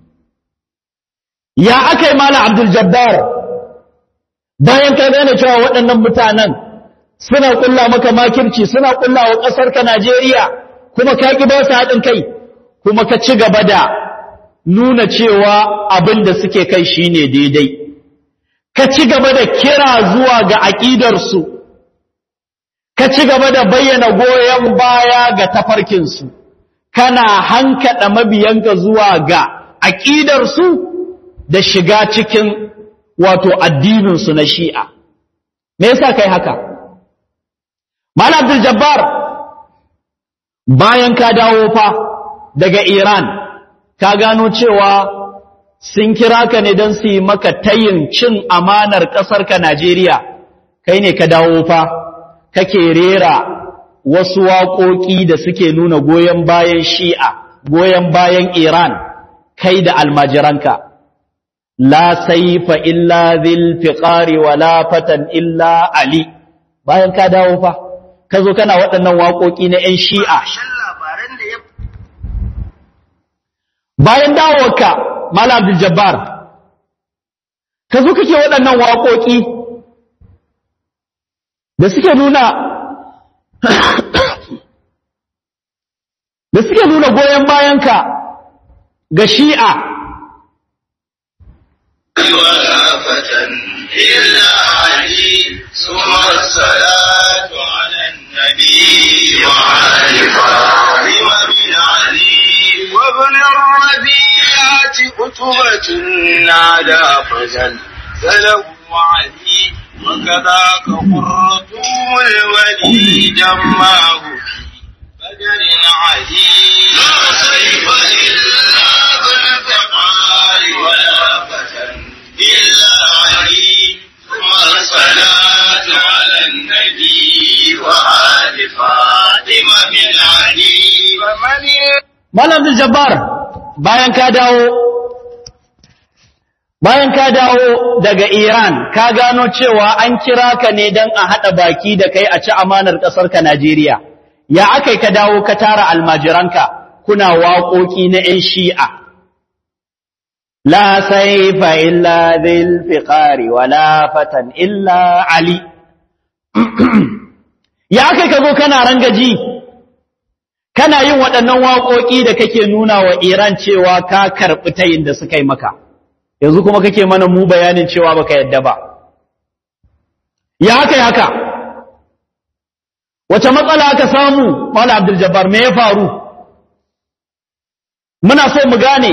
Ya aka yi Malam Abdul Jabbar bayan ka gane cewa waɗannan mutanen suna ƙulla maka makirci, suna ƙulla wa ƙasarka Najeriya, kuma ka ƙi ba su haɗin kai, kuma ka ci gaba da nuna cewa abin da suke kai shine daidai, ka ci gaba da kira zuwa ga aƙidarsu, ka ci gaba da bayyana goyon baya ga tafarkinsu, kana hankaɗa mabiyanka zuwa ga aƙidarsu da shiga cikin wato addininsu na shi'a. Me yasa kai haka? Malam Abdul Jabbar bayan ka dawo fa daga Iran ka gano cewa sun kira ka ne don su yi maka tayin cin amanar ƙasarka Najeriya, kai ne ka dawo fa kake rera wasu waƙoƙi da suke nuna goyon bayan shi'a, goyon bayan Iran, kai da almajiranka. La saifa illa dhil fiqari wala fatan illa Ali. Bayan ka dawo fa ka zo kana waɗannan waƙoƙi na ƴan shi'a. Bayan dawowarka Malam Abdul Jabbar, ka zo kake waɗannan waƙoƙi da suke nuna goyon bayanka ga Shi'a. إلا علي ثم الصلاة على النبي وعلى فاطمة بن علي وابن الربيعة قطبة نادى فزلزله علي وكذاك قرطوم الولي جمعه في بدر علي لا سيف إلا بالفقار ولا فتن إلا علي ثم الصلاة على النبي وآل فاطمة بن علي Malam Abdul Jabbar, bayan ka dawo daga Iran, ka gano cewa an kira ka ne don a haɗa baki da kai a ci amanar ƙasarka Najeriya. Ya akai ka dawo ka tara almajiranka kuna waƙoƙi na ‘yan Shi'a. La saifa illa dhil fiqari wala fatan illa Ali. Ya akai ka zo kana rangaji, kana yin waɗannan waƙoƙi da kake nuna wa Iran cewa ka karɓi tayin da suka yi maka. Yanzu kuma kake mana mu bayanin cewa baka yadda ba. Ya haka. Wace matsala aka samu, Malam Abdul Jabbar, me ya faru? Muna so mu gane.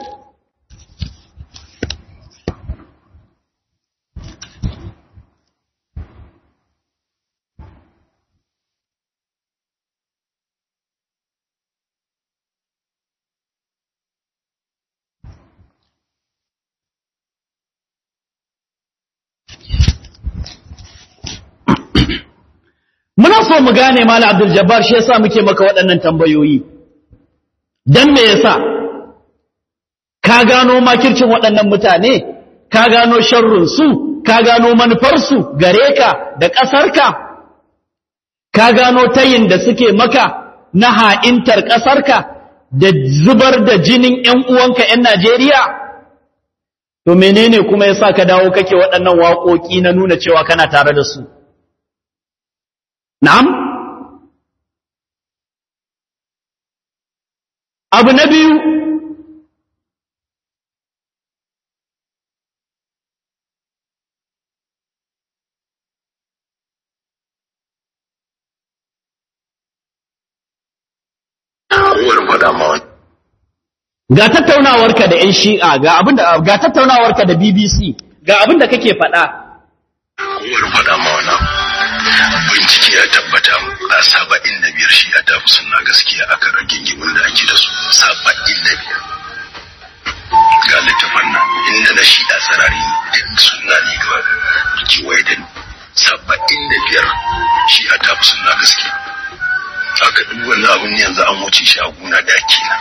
Muna so mu gane Malam Abdul Jabbar, shi yasa muke maka waɗannan tambayoyi. Dan me yasa? Ka gano makircin waɗannan mutane, ka gano sharrun su, ka gano manufar su gare ka da ƙasarka, ka gano tayin da suke maka na ha'intar ƙasarka da zubar da jinin ƴan uwanka ƴan Najeriya. To menene kuma yasa ka dawo kake waɗannan waƙoƙi na nuna cewa kana tare da su? Na'am? Abu na biyu, ga tattaunawarka da ‘yan Shi'a, ga tattaunawarka da BBC, ga abin da kake faɗa. Kowar faɗa ma wannan bincike ya tabbata a 75 shi a tafi suna gaskiya aka rage gimin da ake da su 75 ga littafin nan inda na shi a sarari suna ne ga kewaye da 75 shi a tafi suna gaskiya aka duk wannan abin yanzu an wuce shi a gona da ake na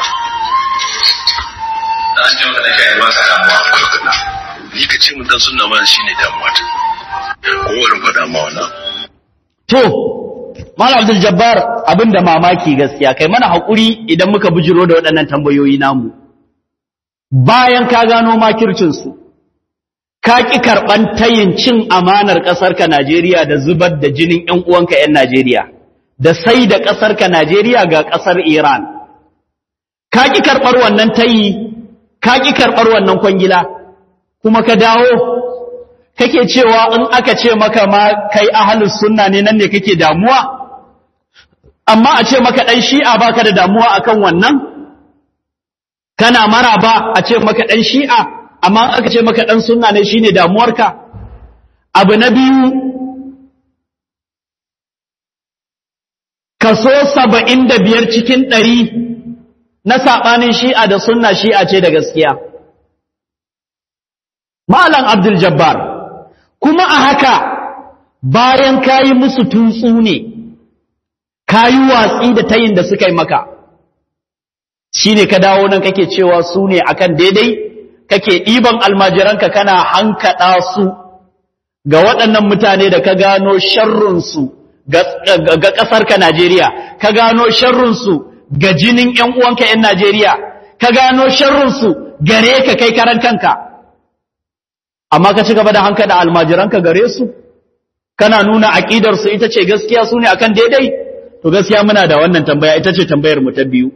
an ji wani da ya ba ka damuwa akwai kuna ni ka ce mun dan suna ma shi ne damuwa ta kowarin faɗa ma wannan. To, Malam Abdul Jabbar, abinda mamaki gaskiya, kai mana haƙuri idan muka bujiro da waɗannan tambayoyi namu. Bayan ka gano makircinsu, ka ƙi karɓan tayin cin amanar ƙasarka Najeriya da zubar da jinin ‘yan uwanka ‘yan Najeriya, da sai da ƙasarka Najeriya ga ƙasar Iran. Ka ƙi karɓar wannan tayi, ka ƙi karɓar wannan kwangila, kuma ka dawo kake cewa in aka ce maka ma kai ahlus sunna ne nan ne kake damuwa, amma a ce maka dan Shi'a baka da damuwa akan wannan, kana maraba a ce maka dan Shi'a, amma aka ce maka dan sunna ne shine damuwarka. Abu na biyu, kaso 75 cikin 100 na sabanin Shi'a da sunna Shi'a ce da gaskiya. Malam Abdul Jabbar, kuma a haka bayan kayi musu tutsu ne, kayi watsi da tayin da suka yi maka, shi ne ka dawo nan kake cewa su ne akan daidai, kake ɗiban almajiranka kana hankaɗa su ga waɗannan mutane da ka gano sharrunsu ga ƙasarka Najeriya, ka gano sharrunsu ga jinin ‘yan uwanka ‘yan Najeriya, ka gano sharrunsu gare ka kai karan kanka amma ka ci gaba da hanka da almajiranka gare su kana nuna aqidar su ita ce gaskiya su ne akan daidai to gaskiya muna da wannan tambaya ita ce tambayar mu ta biyu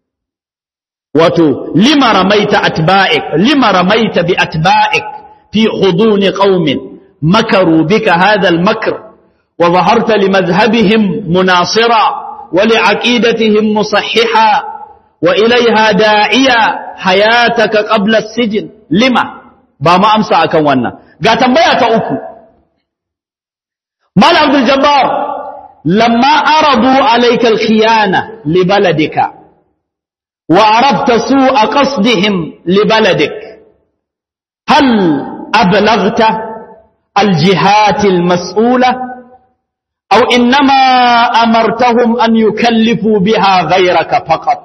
wato lima ramaita bi atba'ik fi hudun qaumin makaru bika hadha al-makr wa dhaharta li madhhabihim munasira wa li aqidatihim musahhiha wa ilayha da'iya hayataka qabla as-sijn lima ba ma amsa akan wannan ga tambaya ta uku mal abdul jabbar lamma aradu alayka al-khiyana li baladika وعرفت سوء قصدهم لبلدك هل أبلغت الجهات المسؤولة أو إنما أمرتهم أن يكلفوا بها غيرك فقط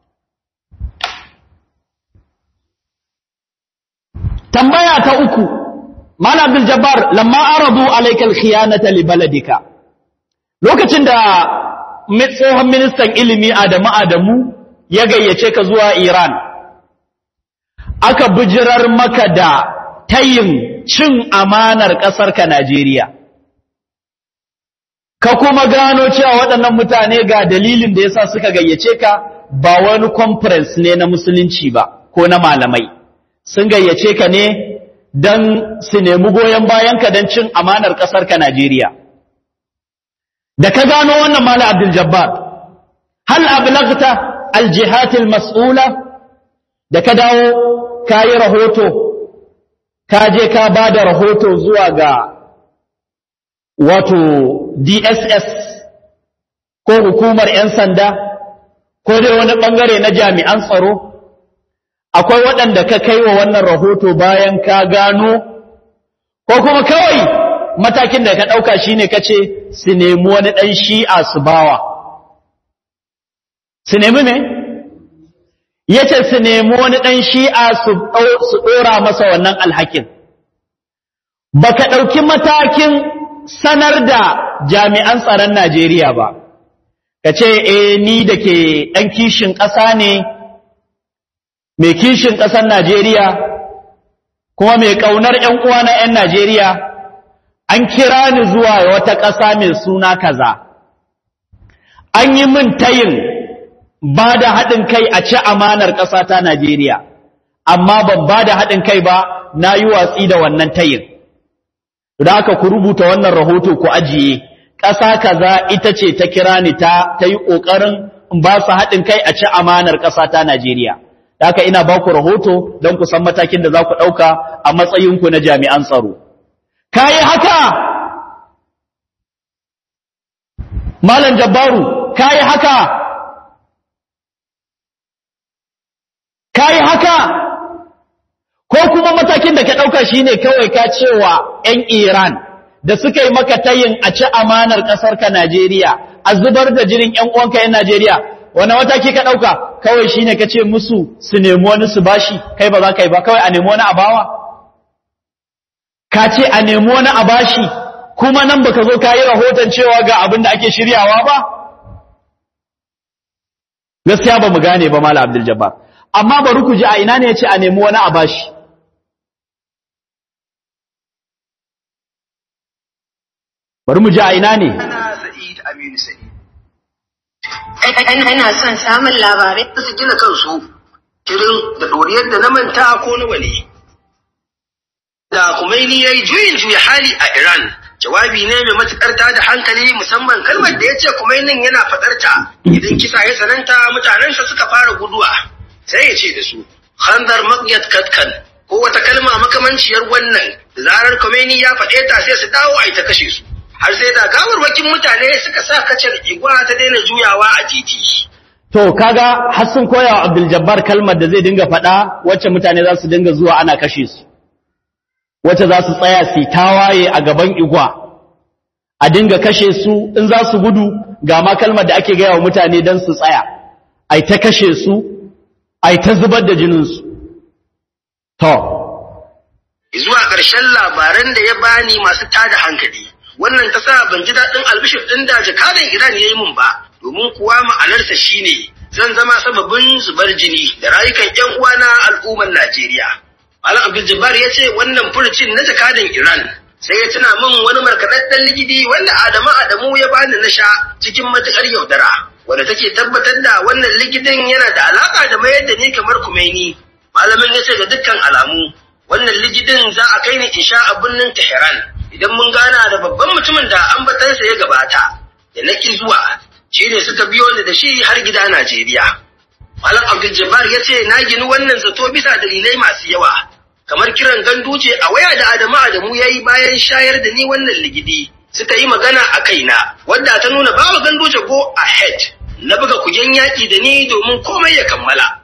تنبيا تأكو مال عبد الجبار لما أرضوا عليك الخيانة لبلدك لو كنت متصوهم منستان إلمي آدمو ya gayyace ka zuwa Iran aka bijirar maka da tayin cin amanar ƙasarka Najeriya ka kuma gano cewa waɗannan mutane ga dalilin da yasa suka gayyace ka ba wani conference ne na musulunci ba ko na malamai sun gayyace ka ne dan su nemi goyen bayanka dan cin amanar ƙasarka Najeriya da ka gano wannan Malam Abdul Jabbar hal ablagta aljihatil mas'ula da ka dawo ka yi rahoto ka je ka ba da rahoto zuwa ga wato DSS ko hukumar 'yan sanda ko dai wani bangare na jami'an tsaro akwai waɗanda ka kai wa wannan rahoto bayan ka gano ko kuma kawai matakin da ka ɗauka shine ka ce su nemi wani ɗan shi'a su bawa su nemi me? Ya ce su nemi wani ɗan shi'a su ɗora masa wannan alhakin. Ba ka ɗauki matakin sanar da jami'an tsaron Najeriya ba, ka ce, ni da ke ɗan kishin ƙasa ne, mai kishin ƙasar Najeriya, kuma mai ƙaunar ‘yan uwa na ‘yan Najeriya, an kira ni zuwa wata ƙasa mai suna kaza. An yi min tayin ba da haɗin kai a ci amanar ƙasa ta Najeriya, amma ban ba da haɗin kai ba na yi watsi da wannan tayin. Da aka ku rubuta wannan rahoto ku ajiye, ƙasa kaza ita ce ta kira ni ta yi ƙoƙarin in ba su haɗin kai a ci amanar ƙasa ta Najeriya. Da aka ina ba ku rahoto don ku san matakin da za ku ɗauka a matsayinku na jami'an tsaro. Ka yi haka? Malam Jabbaru, ka yi haka? Kai haka ko kuma matakin da ka ɗauka shine kawai ka cewa ‘yan Iran da suka yi maka tayin a ci amanar ƙasarka Najeriya a zubar da jinin ‘yan uwanka ‘yan Najeriya wani mataki ka ɗauka kawai shine ka ce musu su nemi wani su bashi kai ba za ka yi ba kawai a nemi wani a bawa ka ce a nemi wani a bashi kuma nan baka zo ka yi rahoton cewa ga abin da ake shiryawa ba gaskiya ba mu gane ba Malam Abdul Jabbar amma bari ku ji a ina ne yace a nemi wani a bashi bari mu ji a ina ne ana Sa'id Aminu Sa'id ana son samun labarai su gina kansu kirin da doriyar da na manta ko na wali da Khomeini yayi juyin hali a Iran jawabi ne mai matukar da hankali musamman kalmar da yace Khomeinin yana fadar ta idan kisa ya sananta mutanensa suka fara guduwa sai ya ce da su khandar maqyat katkan ko wata kalma makamanciyar wannan zarar Khomeini ya faɗe ta sai su dawo ai ta kashe su har sai da gawarwakin mutane suka sa kacar igwa ta daina juyawa a titi to kaga har sun koya wa Abdul Jabbar kalmar da zai dinga faɗa wacce mutane za su dinga zuwa ana kashe su wacce za su tsaya su tawaye a gaban igwa a dinga kashe su in za su gudu ga ma kalmar da ake gaya wa mutane don su tsaya ai ta kashe su ai ta zubar da jininsu to zuwa ƙarshen labaran da ya bani masu tada hankali wannan ta sa ban ji daɗin albishir ɗin da jakadan Iran ya yi mun ba domin kuwa ma'anarsa shine zan zama sababin zubar jini da rayukan ƴan uwana al'ummar Najeriya. Malam Abdul Jabbar ya ce wannan furucin na jakadan Iran sai ya tuna min wani markaɗaɗɗen ligidi wanda Adamu ya bani na sha cikin matuƙar yaudara, wanda take tabbatar da wannan ligidin yana da alaƙa da mayar da ni kamar Kumaini. Malamin ya ce ga dukkan alamu wannan ligidin za a kai ni in sha a birnin Tehran idan mun gana da babban mutumin da ambatansa ya gabata, da na ƙi zuwa shi ne suka biyo ni da shi har gida Najeriya. Malam Abdul Jabbar ya ce na gini wannan zato bisa dalilai masu yawa, kamar kiran Ganduje a waya da Adamu ya yi bayan shayar da ni wannan ligidi, suka yi magana a kaina, wadda ta nuna bawa Ganduje go ahead, na buga kujen yaƙi da ni domin komai ya kammala.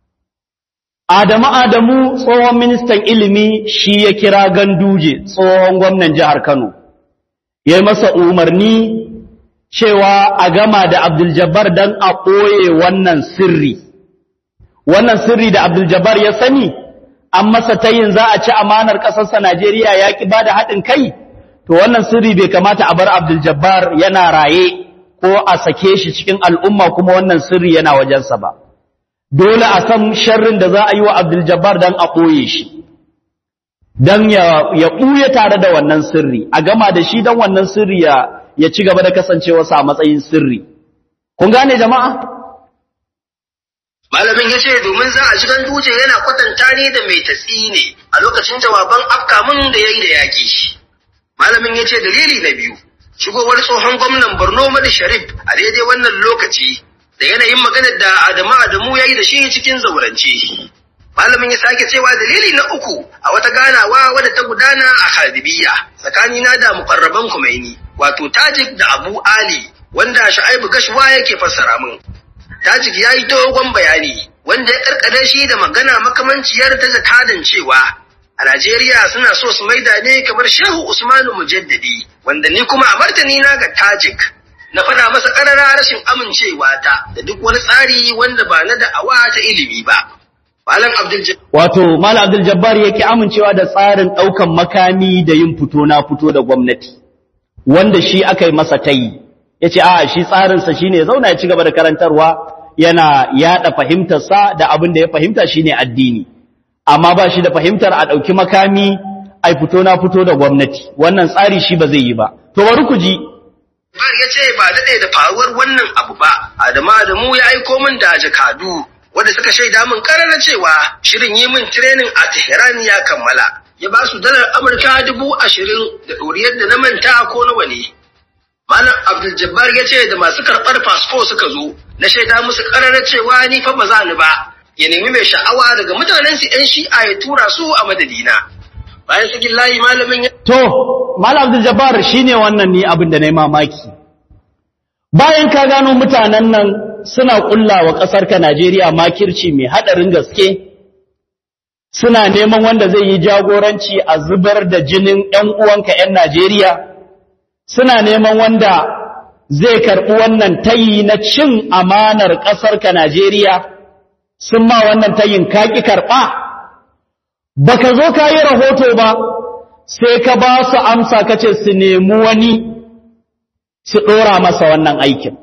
Adamu tsohon ministan ilimi shi ya kira Ganduje tsohon gwamnan jihar Kano, ya yi masa umarni cewa a gama da Abdul Jabbar don a ɓoye wannan sirri. Wannan sirri da Abdul Jabbar ya sani, an masa tayin za a ci amanar ƙasarsa Najeriya ya ƙi ba da haɗin kai, to wannan sirri bai kamata a bar Abdul Jabbar yana raye ko a sake shi cikin al'umma kuma wannan sirri yana wajensa ba. Dole a san sharrin da za a yi wa Abdul Jabbar don a ɓoye shi, don ya ɓuye tare da wannan sirri, a gama da shi don wannan sirri ya ci gaba da kasancewarsa a matsayin sirri. Kun gane jama'a? Malamin ya ce domin za a ji Ganduje yana kwatanta ni da mai tatsi ne a lokacin jawaban afkamun da ya yi da yaƙi. Malamin ya ce dalili na biyu, shigowar tsohon gwamnan Borno Madi Sharif a daidai wannan lokaci da yanayin maganar da Adamu ya yi da shi cikin zaurance. Malamin ya sake cewa dalili na uku a wata ganawa wadda ta gudana a Khadibiyya tsakanina da mukarraban Kumaini, wato Tajik da Abu Ali, wanda Shu'aibu Gashwa yake fassara min. Tajik ya yi dogon bayani wanda ya karkade shi da magana makamanciyar ta jakadan cewa a Najeriya suna so su maida ne kamar Shehu Usmanu Mujaddadi, wanda ni kuma a martani na ga Tajik na faɗa masa ƙarara rashin amincewa ta da duk wani tsari wanda ba na da'awa ta ilimi ba. Malam Abdul Jabbar yake amincewa da tsarin ɗaukan makami da yin fito na fito da gwamnati, wanda shi aka yi masa tayi. Ya ce, a shi tsarinsa shi ne zauna ya ci gaba da karantarwa yana yaɗa fahimtarsa da abin da ya fahimta shi ne addini, amma ba shi da fahimtar a ɗauki makami a fito na fito da gwamnati, wannan tsari shi ba zai yi ba. To bari ku ji. Ya ce ba daɗe da faruwar wannan abu ba, Adamu ya aiko min da jakadu wanda suka shaida min ƙarara cewa shirin yi min training a Tehran ya kammala, ya ba su dalar Amurka 20,000 da ɗoriyar da na manta ko nawa ne. Malam Abdul Jabbar ya ce da masu karɓar fasfo suka zo, na shaida musu ƙarara cewa ni fa ba za ni ba, ya nemi mai sha'awa daga mutanen su ‘yan shi'a ya tura su a madadina. Bayan sakin layi malamin ya... To, Malam Abdul Jabbar shi ne wannan ni abin da na yi mamaki. Bayan ka gano mutanen nan suna ƙulla wa ƙasarka Najeriya makirci mai haɗarin gaske, suna neman wanda zai yi jagoranci a zubar da jinin ‘yan uwanka ‘yan Najeriya, suna neman wanda zai karɓi wannan tayi na cin amanar ƙasarka Najeriya, sun ma wannan tayin kaƙi karɓa, baka zo ka yi rahoto ba, sai ka ba su amsa ka ce su nemi wani su ɗora masa wannan aikin.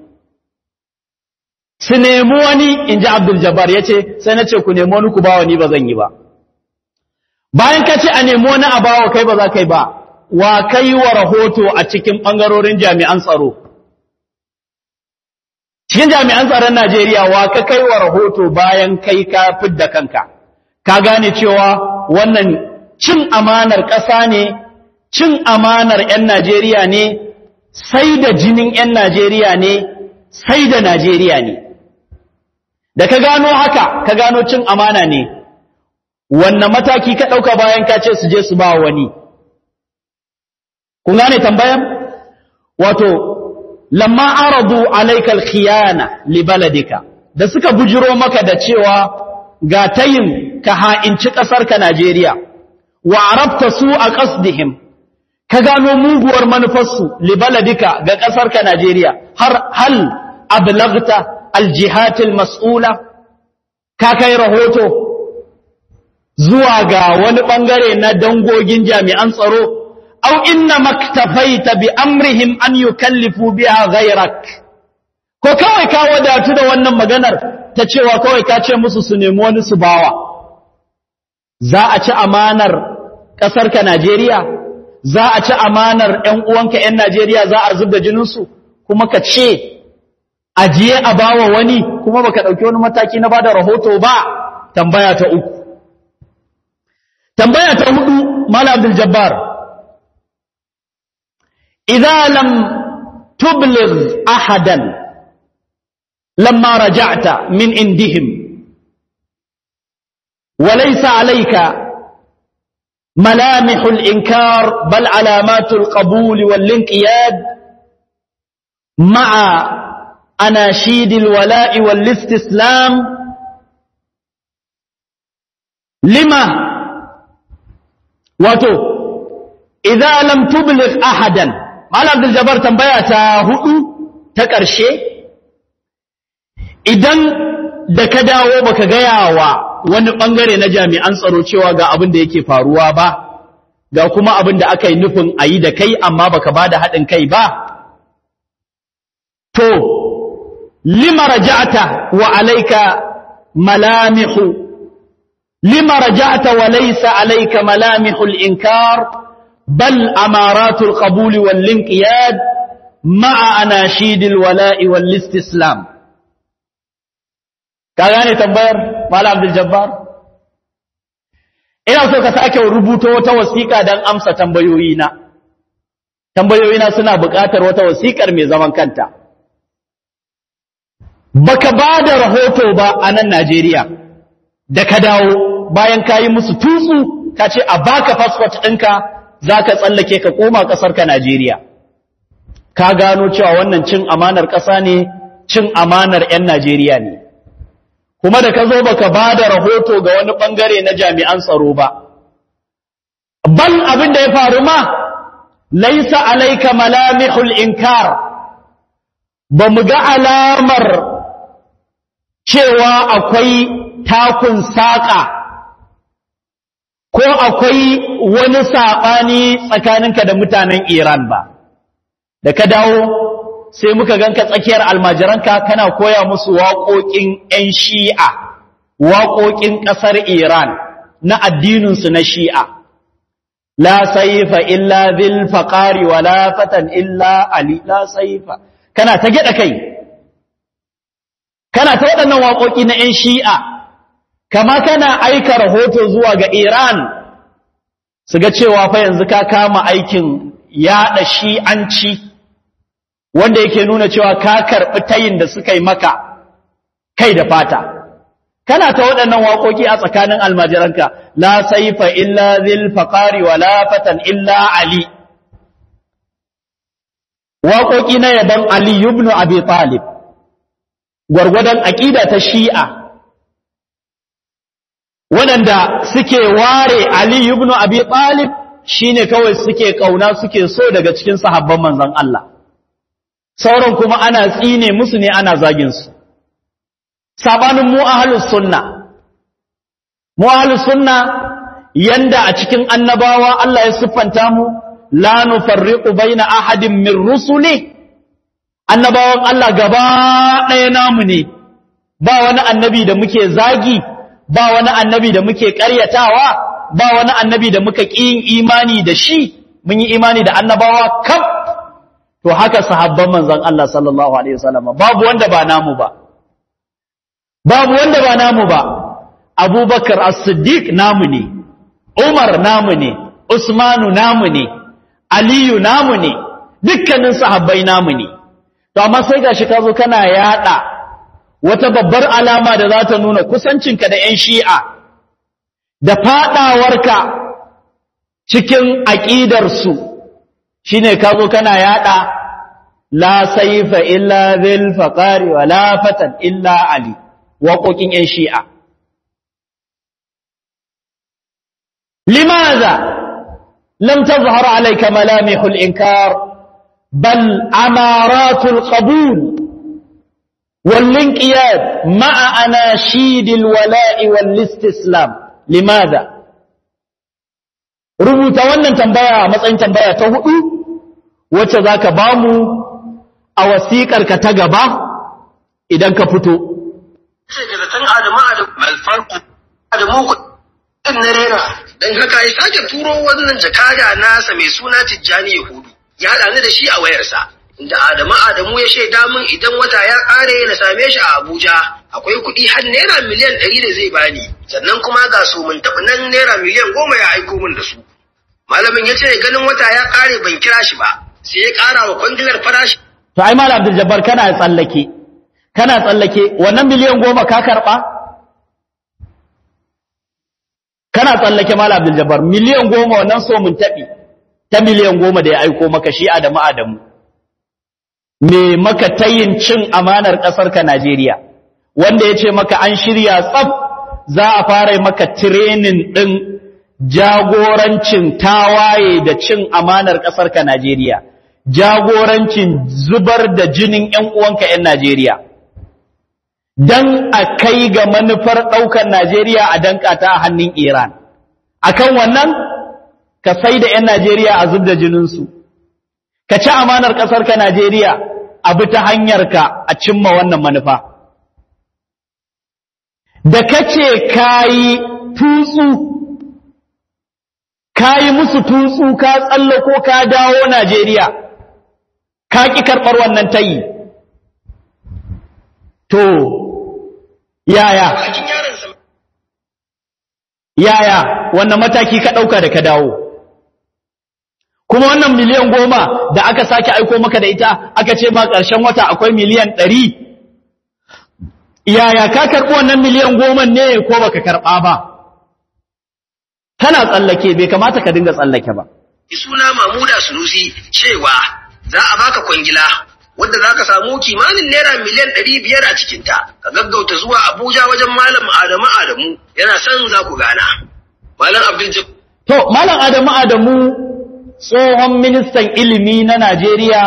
Su nemi wani, in ji Abdul Jabbar ya ce, sai na ce ku nemi wani ku ba wani ba zan yi ba. Bayan ka ce a nemi wani a bawa kai ba za ka yi ba, wa kai wa rahoto a cikin ɓangarorin jami'an tsaro. Cikin jami'an tsaron Najeriya wa ka kai wa rahoto bayan kai ka fidda kanka, ka gane cewa wannan cin amanar ƙasa ne, cin amanar ‘yan Najeriya ne, sai da jinin ‘yan Najeriya ne, sai da Najeriya ne. Da ka gano haka, ka gano cin amana ne, wannan mataki ka ɗauka bayan ka ce su je su ba wani. Kun gane tambayan? Wato, lamma aradu alaikal khiyana li baladika, da suka bujiro maka da cewa ga tayin ka ha'inci ƙasarka Najeriya, wa arabta su a ƙasdihim, ka gano muguwar manufarsu li baladika ga ƙasarka Najeriya, hal ablagta aljihatil mas'ula, ka kai rahoto zuwa ga wani ɓangare na dangogin jami'an tsaro, au inna maktafaita bi amrihim an yukallifu biha ghayrak, ko kawai ka wadatu da wannan maganar ta cewa kawai ka ce musu su nemi wani su bawa, za a ci amanar ƙasarka Najeriya, za a ci amanar ‘yan uwanka ‘yan Najeriya, za a zub da jininsu, kuma ka ce ajiye a bawa wani kuma baka ɗauki wani mataki na bada rahoto ba. Tambaya ta uku. Tambaya ta hudu, Malam Abdul Jabbar, idza lam tubligh ahadan lamma raja'ta min indihim wa laysa alayka ملامح الإنكار بل علامات القبول والانقياد مع أناشيد الولاء والاستسلام لما واتو إذا لم تبلغ أحدا مالا عبد الجبار تنبيا تاهدو تكرشي إذن دكداو بكغياوا wani bangare na jami'an tsaro cewa ga abin da yake faruwa ba, ga kuma abin da aka yi nufin a yi da kai amma baka ba da haɗin kai ba, to lima raja'ta wa alaika malamihu, lima raja'ta wa laysa alaika malamihul inkar bal amaratul qabuli wal inqiyad ma'a anashidil wala'i wal istislam. Ka gane tambayar Malam Abdul Jabbar? Ina so ka sake rubuto wata wasiƙa don amsa tambayoyina. Tambayoyina suna buƙatar wata wasiƙar mai zaman kanta. Baka ba da rahoto ba a nan Najeriya, da ka dawo bayan ka yi musu tutsu, ka ce a baka fasfot ɗinka za ka tsallake ka koma ƙasarka Najeriya. Ka gano cewa wannan cin amanar ƙasa ne, cin amanar ‘yan Najeriya ne. Kuma da ka zo baka ba da rahoto ga wani ɓangare na jami'an tsaro ba. Bal abin da ya faru ma, laisa alaika malamihul inkar, ba mu ga alamar cewa akwai takun saƙa, ko akwai wani saɓani tsakaninka da mutanen Iran ba. Da ka dawo, sai muka ganka tsakiyar almajiranka kana koya musu waƙoƙin ‘yan shi'a, waƙoƙin ƙasar Iran na addininsu na shi'a. La saifa illa bil faqari wa la fatan illa Ali, la saifa. Kana ta gyaɗa kai, kana ta waɗannan waƙoƙi na ‘yan shi'a, kama kana aika rahoto zuwa ga Iran, su ga cewa fa yanzu ka kama aikin yaɗa shi'anci, wanda yake nuna cewa ka karɓi tayin da suka yi maka kai da fata. Kana ta waɗannan waƙoƙi a tsakanin almajiranka, la saifa illa zil faqari wa la fatan illa Ali. Waƙoƙi na yaban Ali ibn Abi Talib, gwargwadon aƙida ta Shi'a, waɗanda suke ware Ali ibn Abi Talib shine kawai suke ƙauna suke so daga cikin sahabban manzon Allah. Sauran kuma ana tsine musu ne ana zaginsu. Sabanin mu ahlus sunna yanda a cikin annabawa Allah ya siffanta mu la nufarriqu baina ahadin min rusuli, annabawan Allah gaba ɗaya namu ne, ba wani annabi da muke zagi, ba wani annabi da muke ƙaryatawa, ba wani annabi da muka ƙi imani da shi, mun yi imani da annabawa kaf. To haka sahabban manzon Allah sallallahu alaihi wasallam babu wanda ba namu ba, babu wanda ba namu ba. Abubakar as-Siddiq namu ne, Umar namu ne, Usmanu namu ne, Aliyu namu ne, dukkanin sahabbai namu ne. To amma sai gashi ka zo kana yada wata babbar alama da za ta nuna kusancinka da ƴan Shi'a da fadawarka cikin aqidar su. Shine ka zo kana yada la saifa illa bil faqari wa la fatan illa Ali, waƙoƙin ‘yan shi'a. Limaza lam tazhar alayka malamihul inkar bal amaratul qabul wal inqiyad ma'a anashidil wala'i wal istislam. Limaza? Rubuta wannan tambaya a matsayin tambaya ta hudu wacce zaka bamu a wasiƙarka ta gaba idan ka fito. Sai ga zaton Adamu kuɗin na rera, don haka ya sake turo wannan jakada nasa mai suna Tijjani Yahudu, ya haɗa ni da shi a wayarsa, inda Adamu ya shaida min idan wata ya ƙare na same shi a Abuja, akwai kuɗi har naira miliyan 100 da zai bani, sannan kuma ga su mun taɓa nan naira miliyan 10 ya aiko min da su. Malamin ya ce ganin wata ya ƙare ban kira shi ba, sai ya ƙara wa kwangilar farashi. To ai Malam Abdul Jabbar kana tsallake, wannan miliyan 10 ka karɓa? Kana tsallake Malam Abdul Jabbar, miliyan 10 wannan so mun taɓi, ta miliyan 10 da ya aiko maka shi Adamu. Me maka tayin cin amanar ƙasarka Najeriya, wanda ya ce maka an shirya tsaf za a fara maka training ɗin jagorancin tawaye da cin amanar ƙasarka Najeriya, jagorancin zubar da jinin ‘yan uwanka ‘yan Najeriya, don a kai ga manufar ɗaukar Najeriya a danka ta a hannun Iran. Akan wannan, ka sai da ‘yan Najeriya a zub da jininsu, ka ci amanar ƙasarka Najeriya a bi ta hanyarka a cimma wannan manufa. Da kace kayi tutsu, kayi musu tutsu ka tsallako ka dawo Najeriya, ka ƙi karɓar wannan tayi. To, yaya wannan mataki ka ɗauka da ka dawo? Kuma wannan miliyan 10 da aka sake aiko maka da ita, aka ce ma ƙarshen wata akwai miliyan 100. Yaya ka karɓi wannan miliyan 10 ne ko baka karɓa ba? Kana tsallake, bai kamata ka dinga tsallake ba. Suna Mamuda Sunusi cewa za a baka kwangila wanda za ka samu kimanin naira miliyan 500 a cikinta, ka gaggauta zuwa Abuja wajen Malam Adamu yana son za ku gana. Malam Abdul. To, Malam Adamu tsohon ministan ilimi na Najeriya,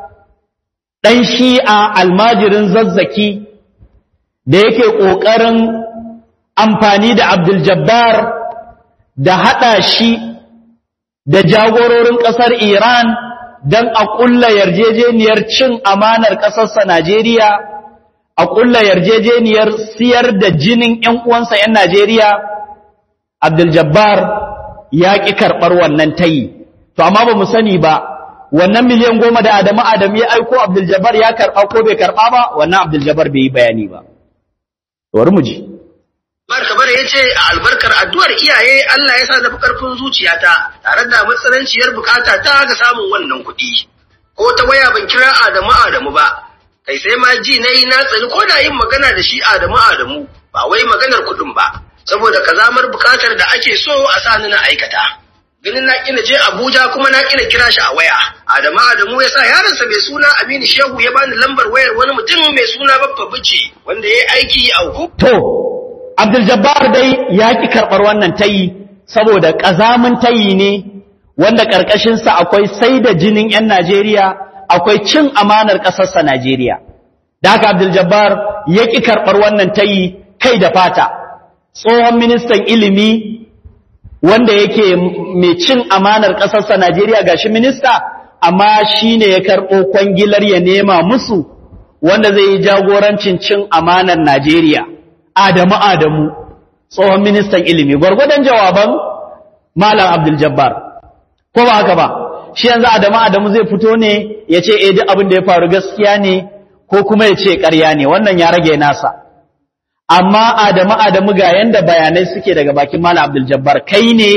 ɗan shi'a almajirin zazzaki da yake ƙoƙarin amfani da Abdul Jabbar da haɗa shi da jagororin ƙasar Iran don a ƙulla yarjejeniyar cin amanar ƙasarsa Najeriya, a ƙulla yarjejeniyar siyar da jinin ‘yan uwansa ‘yan Najeriya, Abdul Jabbar ya ƙi karɓar wannan tayi. To, amma ba mu sani ba, wannan miliyan 10 da Adamu ya aiko Abdul Jabbar ya karɓa ko bai karɓa ba, wannan Abdul Jabbar bai yi bayani ba. Wari mu ji. Barka ya ce a albarkar addu'ar iyaye Allah ya sa na fi ƙarfin zuciyata tare da matsananciyar bukata ta ga samun wannan kuɗi. Ko ta waya ban kira Adamu ba, kai sai ma ji na yi na tsani ko da yin magana da shi Adamu ba wai maganar kuɗin ba, saboda kazamar bukatar da ake so a sa ni na aikata. Ganin na ƙina je Abuja kuma na ƙina kira shi a waya. Adamu ya sa yaronsa mai suna Aminu Shehu ya bani lambar wayar wani mutum mai suna Baffa Bici wanda ya yi aiki a To, Abdul Jabbar dai ya ƙi karɓar wannan tayi saboda ƙazamin tayi ne wanda ƙarƙashinsa akwai sai da jinin 'yan Najeriya, akwai cin amanar ƙasarsa Najeriya. Da haka Abdul Jabbar ya ƙi karɓar wannan tayi kai da fata. Tsohon ministan ilimi wanda yake mai cin amanar ƙasarsa Najeriya gashi minista, amma shi ne ya karɓo kwangilar ya nema musu wanda zai yi jagorancin cin amanar Najeriya. Adamu, tsohon ministan ilimi, gwargwadon jawaban Malam Abdul Jabbar. Ko ba haka ba, shi yanzu Adamu zai fito ne ya ce, duk abin da ya faru gaskiya ne, ko kuma ya ce ƙarya ne, wannan ya rage nasa. Amma Adamu ga yanda bayanai suke daga bakin Malam Abdul Jabbar, kai ne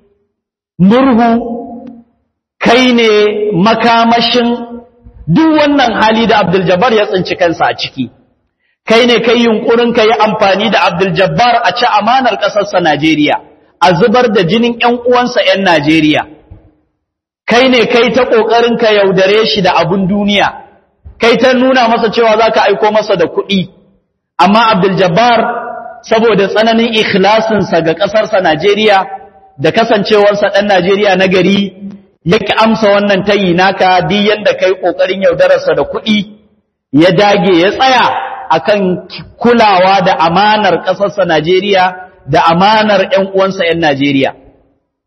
murhu, kai ne makamashin duk wannan hali da Abdul Jabbar ya tsinci kansa a ciki. Kai ne kai yunkurin ka yi amfani da Abdul Jabbar a ci amanar ƙasarsa Najeriya, a zubar da jinin ‘yan uwansa ‘yan Najeriya. Kai ne kai ta ƙoƙarin ka yaudare shi da abun duniya, kai ta nuna masa cewa za ka aiko masa da kuɗi. Amma Abdul Jabbar saboda tsananin ikhlasinsa ga ƙasarsa Najeriya da kasancewarsa ɗan Najeriya na gari yake amsa wannan tayi naka duk yanda kai ƙoƙarin yaudararsa da kuɗi, ya dage ya tsaya akan kulawa da amanar ƙasarsa Najeriya da amanar ƴan uwansa ƴan Najeriya.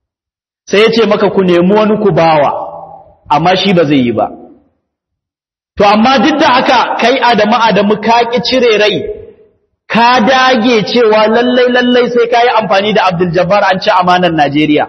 Sai ya ce maka ku nemi wani ku bawa, amma shi ba zai yi ba. to amma duk da haka kai Adamu ka ki cire rai ka dage cewa lallai sai ka yi amfani da Abdul Jabbar an ci amanar Najeriya.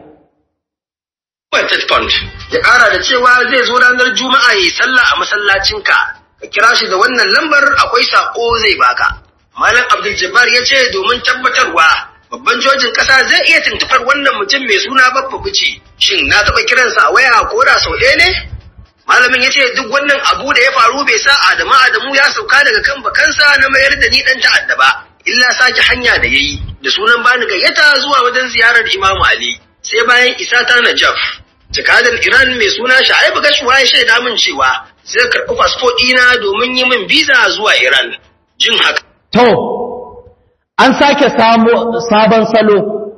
Ya ƙara da cewa zai zo ranar Juma'a yi sallah a masallacinka, ka kira shi da wannan lambar akwai sako zai baka. Malam Abdul Jabbar ya ce domin tabbatarwa babban jojin ƙasa zai iya tuntuɓar wannan mutum mai suna Baffa Bici. Shin na taɓa kiransa a waya ko da sau ɗaya ne? Malamin ya ce duk wannan abu da ya faru bai sa Adamu ya sauka daga kan bakansa na mayar da ni ɗan ta'adda ba, illa sake hanya da yayi da sunan bani gayyata zuwa wajen ziyarar Imam Ali. Sai bayan isa ta Najaf, jakadan Iran mai suna Shaibu Gashuwa ya shaida min cewa zai karɓi fasfo ɗina domin yi min biza zuwa Iran. Jin haka. To, an sake sabon salo.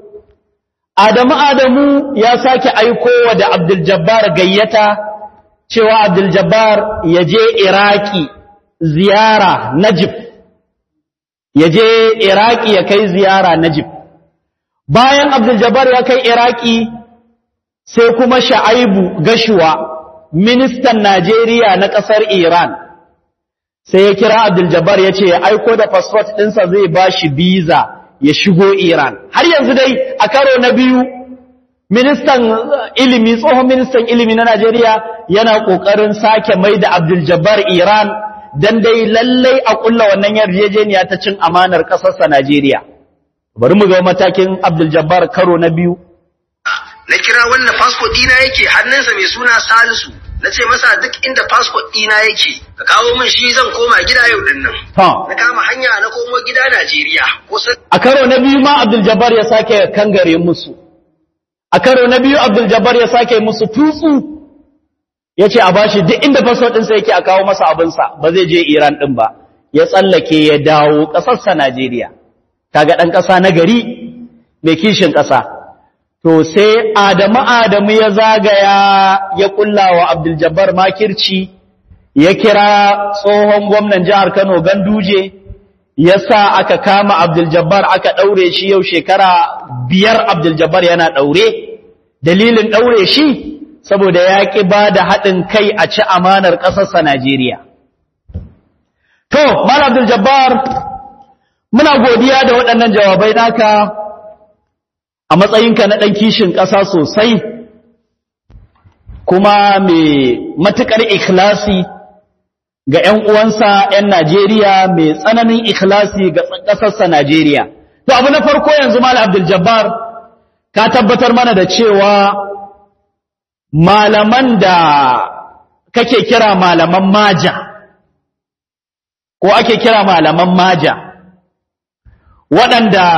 Adamu ya sake aikowa da Abdul Jabbar gayyata cewa Abdul Jabbar ya je Iraki ziyara Najib. Ya je Iraki ya kai ziyara Najib. Bayan Abdul Jabbar ya kai Iraki sai kuma Shaibu Gashuwa, ministan Najeriya na ƙasar Iran, sai ya kira Abdul Jabbar ya ce ya aiko da passport ɗinsa zai ba shi visa ya shigo Iran. Har yanzu dai a karo na biyu, tsohon ministan ilimi na Najeriya yana ƙoƙarin sake mai da Abdul Jabbar Iran don dai lallai a ƙulla wannan yarjejeniya ta cin amanar ƙasarsa Najeriya. Bari mu ga matakin Abdul Jabbar karo na biyu. Na kira wannan passport ɗina yake hannunsa mai suna Salisu, na ce masa duk inda passport ɗina yake ka kawo min shi zan koma gida yau din nan. Na kama hanya na komo gida Najeriya. A karo na biyu ma Abdul Jabbar ya sake kangare musu. A karo na biyu Abdul Jabbar ya sake musu tutsu, ya ce a bashi duk inda passport ɗinsa yake a kawo masa abinsa, ba zai je Iran ɗin ba, ya tsallake ya dawo ƙasarsa Najeriya. Kaga ɗan ƙasa na gari mai kishin ƙasa. To sai Adamu ya zagaya ya ƙulla wa Abdul Jabbar makirci, ya kira tsohon gwamnan jihar Kano Ganduje, ya sa aka kama Abdul Jabbar aka ɗaure shi yau shekara 5 Abdul Jabbar yana ɗaure. Dalilin ɗaure shi saboda ya ƙi ba da haɗin kai a ci amanar ƙasarsa Najeriya. To, Malam Abdul Jabbar, muna godiya da waɗannan jawabai naka a matsayinka na ɗan kishin ƙasa sosai, kuma mai matuƙar ikhlasi ga ‘yan uwansa ‘yan Najeriya, mai tsananin ikhlasi ga ƙasarsa Najeriya. To, abu na farko yanzu Malam Abdul Jabbar, ka tabbatar mana da cewa malaman da kake kira malaman maja, ko ake kira malaman maja, waɗanda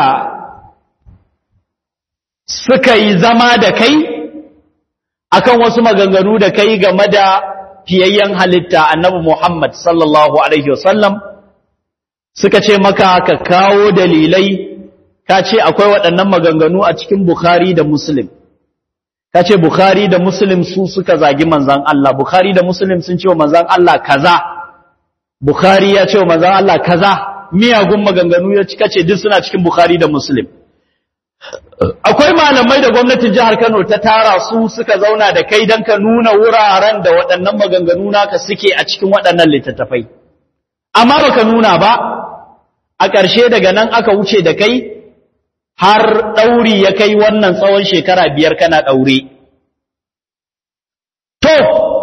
suka yi zama da kai akan wasu maganganu da kai game da fiyayyen halitta Annabi Muhammad sallallahu alaihi wasallam, suka ce maka ka kawo dalilai, ka ce akwai waɗannan maganganu a cikin Bukhari da Muslim, ka ce Bukhari da Muslim su suka zagi manzan Allah, Bukhari da Muslim sun ce wa manzan Allah kaza, Bukhari ya ce wa manzan Allah kaza, miyagun maganganu ya cika ce duk suna cikin Bukhari da Muslim. Akwai malamai da gwamnatin jihar Kano ta tara su suka zauna da kai don ka nuna wuraren da waɗannan maganganu naka suke a cikin waɗannan littattafai. Amma baka nuna ba, a ƙarshe daga nan aka wuce da kai har ɗauri ya kai wannan tsawon shekara 5 kana ɗaure. To,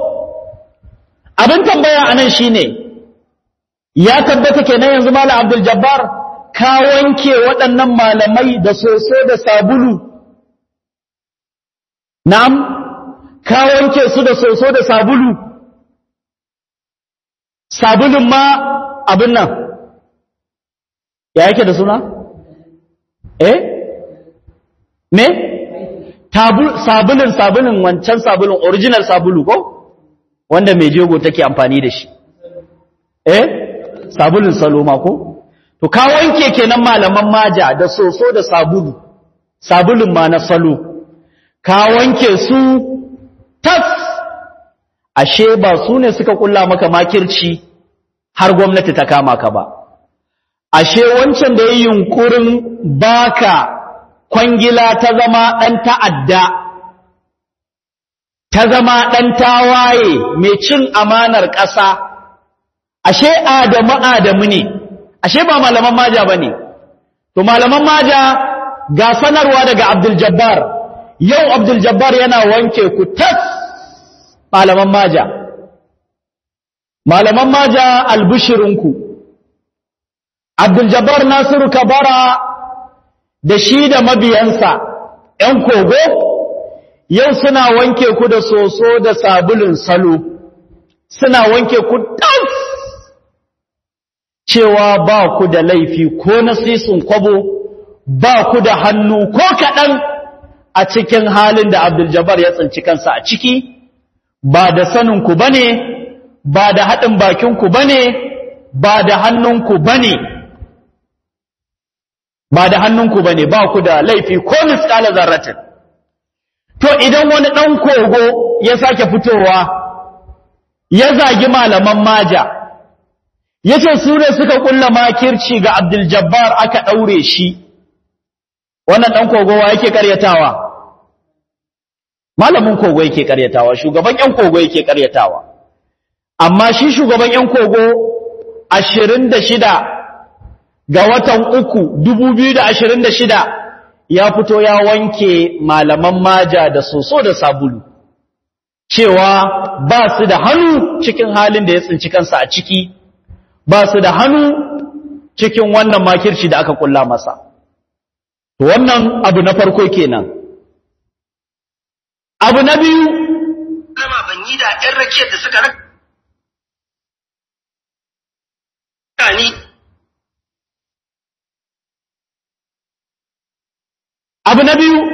abin tambaya a nan shi ne, ya tabbata kenan yanzu Malam Abdul Jabbar ka wanke waɗannan malamai da soso da sabulu. Na'am, ka wanke su da soso da sabulu. Sabulun ma abin nan, ya yake da suna? Me? Sabulun wancan sabulun, original sabulu ko? Wanda mai jego take amfani da shi. Sabulun saloma ko? To ka wanke kenan malaman maja da soso da sabulu, sabulun ma na salo, ka wanke su tas, ashe ba su ne suka kulla maka makirci har gwamnati ta kama ka ba. Ashe wancan da ya yi yunkurin baka kwangila ta zama ɗan ta'adda, ta zama ɗan tawaye mai cin amanar ƙasa, ashe Adamu ne, ashe ba malaman maja ba ne. To malaman maja ga sanarwa daga Abdul Jabbar, yau Abdul Jabbar yana wanke ku tas malaman maja. Malaman maja albishirinku, Abdul Jabbar Nasiru Kabara da shi da mabiyansa ‘yan kogo, yau suna wanke ku da soso da sabulun salo, suna wanke ku tas cewa ba ku da laifi ko na sisin kwabo, ba ku da hannu ko kaɗan a cikin halin da Abdul Jabbar ya tsinci kansa a ciki, ba da saninku ba ne, ba da haɗin bakinku ba ne, ba da hannunku ba ne, ba da hannunku ba ne, ba ku da laifi ko miskala zarratin. To idan wani ɗan kogo ya sake fitowa, ya zagi malaman maja, ya ce su ne suka ƙulla makirci ga Abdul Jabbar aka ɗaure shi, wannan ɗan kogo wa yake ƙaryatawa? Malamin kogo yake ƙaryatawa, shugaban ‘yan kogo yake ƙaryatawa. Amma shi shugaban ‘yan kogo 26 ga watan 3, 2026 ya fito ya wanke malaman maja da soso da sabulu, cewa ba su da hannu cikin halin da ya tsinci kansa a ciki, ba su da hannu cikin wannan makirci da aka kulla masa. Wannan abu na farko kenan. Abu na biyu, Dama ban yi da ‘yan rakiyar da suka raka ni. Abu na biyu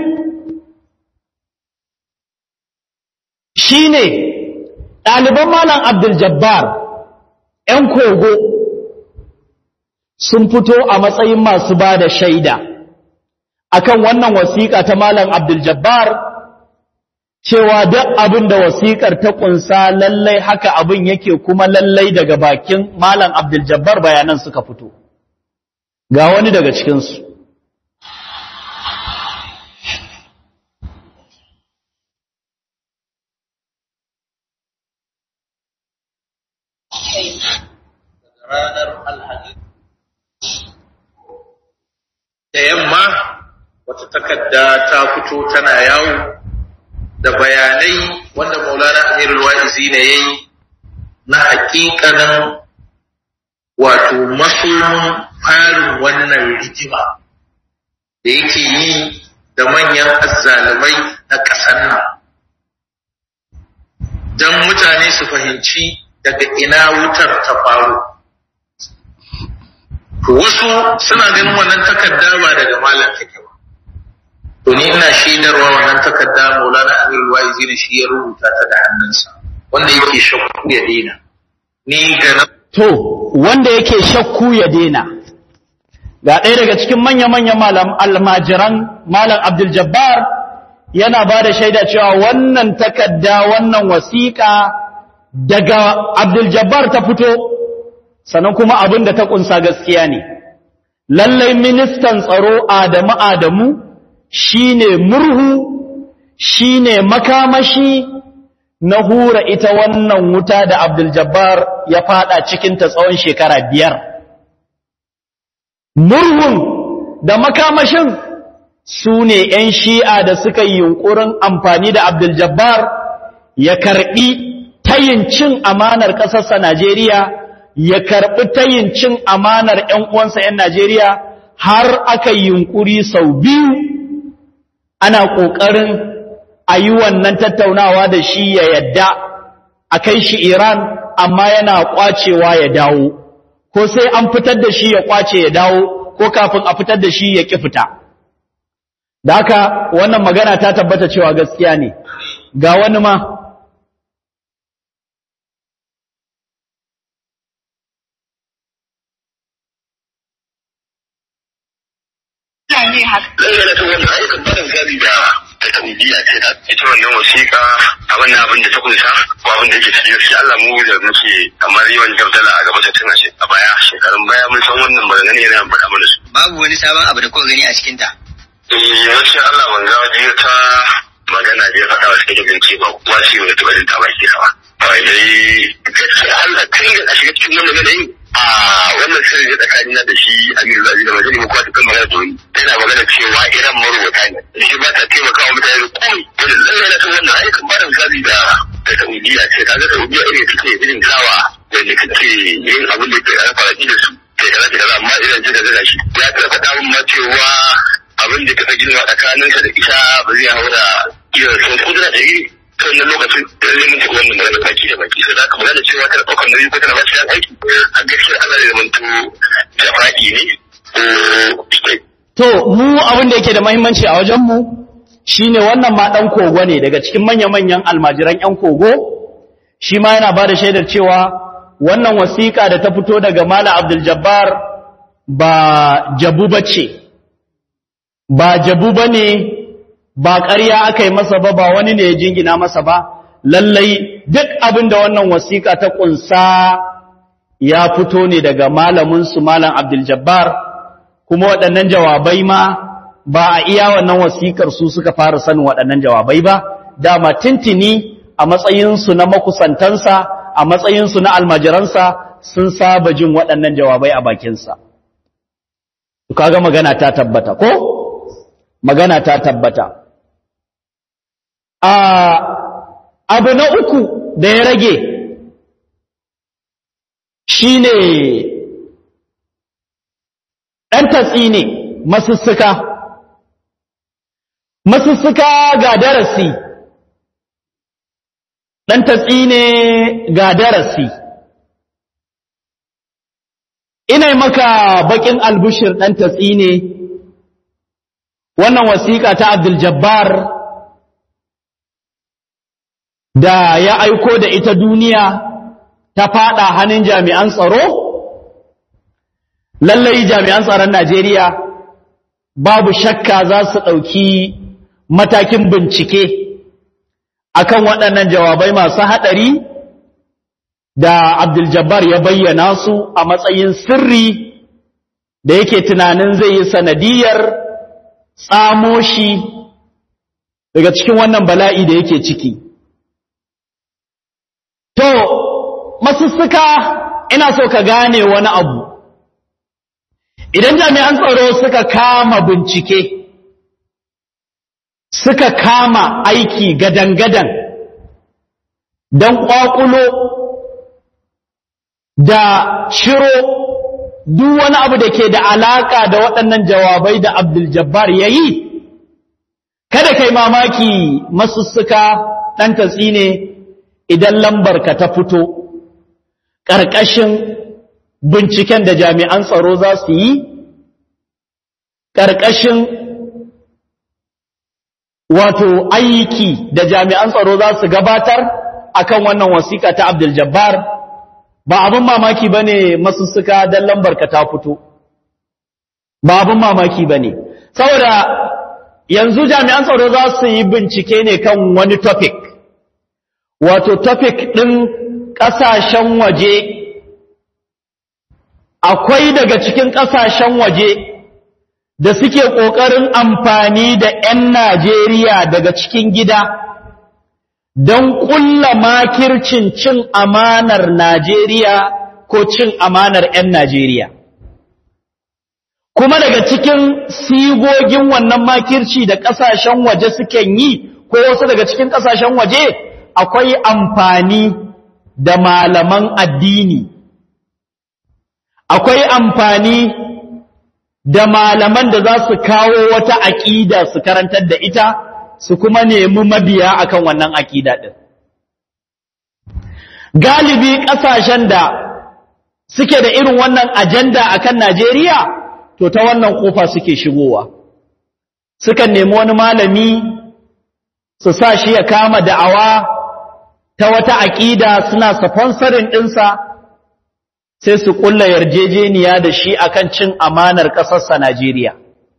shi ne ɗaliban Malam Abdul Jabbar ‘yan kogo sun fito a matsayin masu ba da shaida akan wannan wasiƙa ta Malam Abdul Jabbar, cewa duk abin da wasiƙar ta ƙunsa lallai haka abin yake, kuma lallai daga bakin Malam Abdul Jabbar bayanan suka fito. Ga wani daga cikinsu. Ranar Alhamis da yamma wata takarda ta fito tana yawo da bayanai wanda Maulana Amirul Wa'izi ne yayi na hakikanin wato masomin farin wannan rigima da yake yi da manyan azzalumai na ƙasar nan, don mutane su fahimci daga ina wutar ta faru. Wasu suna ganin wannan takarda ba daga malam take ba. To ni ina shaidarwa wannan takarda Maulana Amirul Wa'izi ne shi ya rubuta ta da hannunsa. Wanda yake shakku ya daina. Ni ga To, wanda yake shakku ya daina. Ga ɗaya daga cikin manya-manyan almajiran Malam Abdul Jabbar yana ba da shaida cewa wannan takarda, wannan wasiƙa daga Abdul Jabbar ta fito, sannan kuma abin da ta ƙunsa gaskiya ne. Lallai ministan tsaro Adamu shine murhu, shine makamashi na hura ita wannan wuta da Abdul Jabbar ya fada cikin ta tsawon shekara 5. Murhun da makamashin su ne ‘yan shi'a da suka yi yunƙurin amfani da Abdul Jabbar ya karɓi tayin cin amanar ƙasarsa Najeriya, ya karɓi tayin cin amanar ‘yan uwansa ‘yan Najeriya, har aka yi yunƙuri sau 2 ana ƙoƙarin a yi wannan tattaunawa da shi ya yadda a kai shi Iran, amma yana ƙwacewa ya dawo, ko sai an fitar da shi ya ƙwace ya dawo, ko kafin a fitar da shi ya ƙi fita. Da haka wannan magana ta tabbata cewa gaskiya ne. Ga wani ma ne haka. Dangane da wannan ayyukan barin gari da ta kandiya ce da ita wannan wasiƙa abin da ta kunsa ko abin da yake cikin gaskiya Allah mu da muke kamar yawan dabdala a gaba ta tana ce a baya shekarun baya mun san wannan magana yana faɗa mana su. Babu wani sabon abu da kuka gani a cikin ta. Yawancin Allah ban ga wajen ta magana da ya faɗa wa sai da ce ba kuma ce mai tabarin ta baki ba. Allah kai da shiga cikin wannan yanayin a wannan sirri da tsakanin da shi Amir Zabi da Majali Mukwat kan magana da wani yana magana cewa Iran marubuta ne shi ba ta taimaka wa mutane da komai wanda zai yana son wannan aikin ba da misali da Saudiya ce kaga Saudiya irin suke irin kawa wanda kake yin abin da ke alfaraki da su sai kaza amma idan ji da shi ya tabbata mun ma cewa abin da kaga girma tsakaninsa da ita ba zai haura iya sun kudura da yi wannan lokacin da zai mutu wannan da baki da baki sai da aka magana cewa tana ɗaukar nauyi ko tana ba shi aiki a gaskiya Allah zai zamanto jafa'i ne to mu abin da yake da muhimmanci a wajen mu shine wannan ma dan kogo ne daga cikin manya-manyan almajiran yan kogo shi ma yana bada shaidar cewa wannan wasiƙa da ta fito daga Malam Abdul Jabbar ba jabu bace ba jabu bane ba ƙarya aka yi masa ba wani ne ya jingina masa ba lallai duk abin da wannan wasiƙa ta ƙunsa ya fito ne daga malaminsu Malam Abdul Jabbar kuma waɗannan jawabai ma ba a iya wannan wasiƙar su suka fara sanin waɗannan jawabai ba dama tintini a matsayinsu na makusantansa a matsayinsu na almajiransa sun saba jin waɗannan jawabai a bakinsa kaga magana ta tabbata ko magana ta tabbata abu na uku da ya rage shine ɗan tatsi ne masussuka ga darasi ɗan tatsi ne ga darasi ina maka bakin albushir ɗan tatsi ne wannan wasiƙa ta Abdul Jabbar da ya aiko da ita duniya ta fada hannun jami'an tsaro lallai jami'an tsaron Najeriya babu shakka za su ɗauki matakin bincike akan waɗannan jawabai masu haɗari da Abdul Jabbar ya bayyana su a matsayin sirri da yake tunanin zai yi sanadiyar tsamo shi daga cikin wannan bala'i da yake ciki. To, masussuka ina so ka gane wani abu. Idan jami'an tsaro suka kama bincike, suka kama aiki gadan-gadan don ƙwaƙulo da shiro duk wani abu da ke da alaƙa da waɗannan jawabai da Abdul Jabbar ya yi, kada kai mamaki masussuka ɗan tatsi ne idan lambarka ta fito ƙarƙashin binciken da jami'an tsaro za su yi, ƙarƙashin wato aiki da jami'an tsaro za su gabatar akan wannan wasiƙa ta Abdul Jabbar ba abin mamaki ba ne masussuka don lambarka ta fito ba abin mamaki ba ne saboda yanzu jami'an tsaro za su yi bincike ne kan wani topic wato topic ɗin ƙasashen waje akwai daga cikin ƙasashen waje da suke ƙoƙarin amfani da 'yan Najeriya daga cikin gida don ƙulla makircin cin amanar Najeriya ko cin amanar 'yan Najeriya. Kuma daga cikin sigogin wannan makirci da ƙasashen waje suke yi ko wasu daga cikin ƙasashen waje akwai amfani da malaman addini. Akwai amfani da malaman da za su kawo wata aƙida su karantar da ita su kuma nemi mabiya akan wannan aƙida ɗin. Galibi ƙasashen da suke da irin wannan ajanda akan Najeriya to ta wannan ƙofa suke shigowa. Sukan nemi wani malami su sa shi ya kama da'awa ta wata aƙida suna sponsorin ɗinsa sai su ƙulla yarjejeniya da shi akan cin amanar ƙasarsa Najeriya.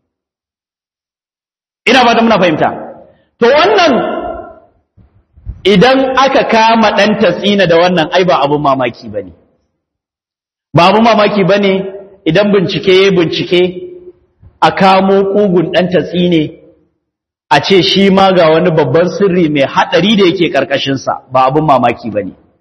Ina ba da muna fahimta. To wannan idan aka kama ɗan tatsina da wannan ai ba abin mamaki ba ne. Ba abin mamaki ba ne idan bincike ya bincike a kamo ƙugun ɗan tatsine a ce shi ma ga wani babban sirri mai haɗari da yake ƙarƙashinsa ba abin mamaki ba ne.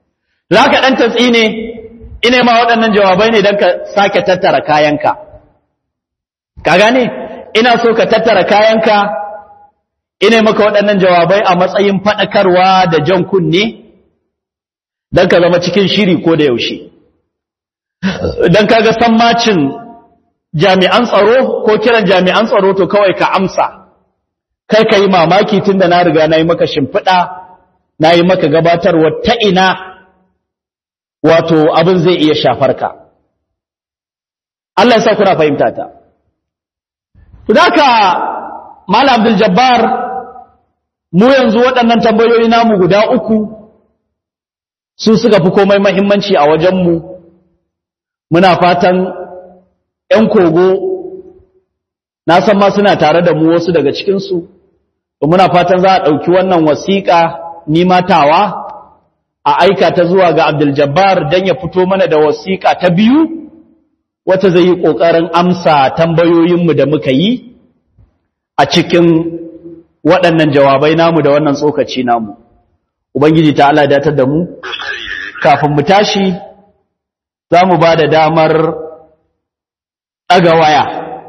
za ka ɗan tatsi ne ina ma waɗannan jawabai ne don ka sake tattara kayanka ka gane ina so ka tattara kayanka ina maka waɗannan jawabai a matsayin faɗakarwa da jan kunne don ka zama cikin shiri ko da yaushe don kaga sammacin jami'an tsaro ko kiran jami'an tsaro to kawai ka amsa kai ka yi mamaki tun da na riga na yi maka shimfiɗa na yi maka gabatarwa ta ina wato abin zai iya shafar ka Allah ya sa kuna fahimta ta haka Malam Abdul Jabbar mu yanzu waɗannan tambayoyi namu guda uku su suka fi komai muhimmanci a wajenmu muna fatan ‘yan kogo na san ma suna tare da mu wasu daga cikinsu muna fatan za a ɗauki wannan wasiƙa nimatawa a aika ta zuwa ga Abdul Jabbar don ya fito mana da wasiƙa ta biyu wata zai yi ƙoƙarin amsa tambayoyinmu da muka yi a cikin waɗannan jawabai namu da wannan tsokaci namu. Ubangiji ta Allah datar da mu, kafin mu tashi za mu ba da damar ɗaga waya.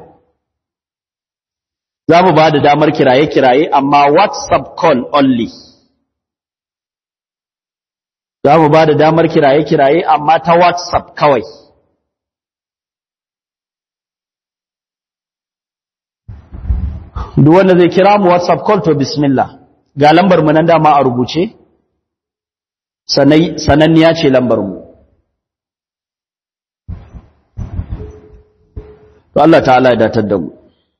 Za mu ba da damar kiraye-kiraye amma WhatsApp call only. Za mu ba da damar kiraye-kiraye amma ta WhatsApp kawai. Duk wanda zai kira mu WhatsApp call to bismillah. Ga lambar mu nan dama a rubuce. Sananniya ce lambar mu. To Allah ta'ala ya datar da mu.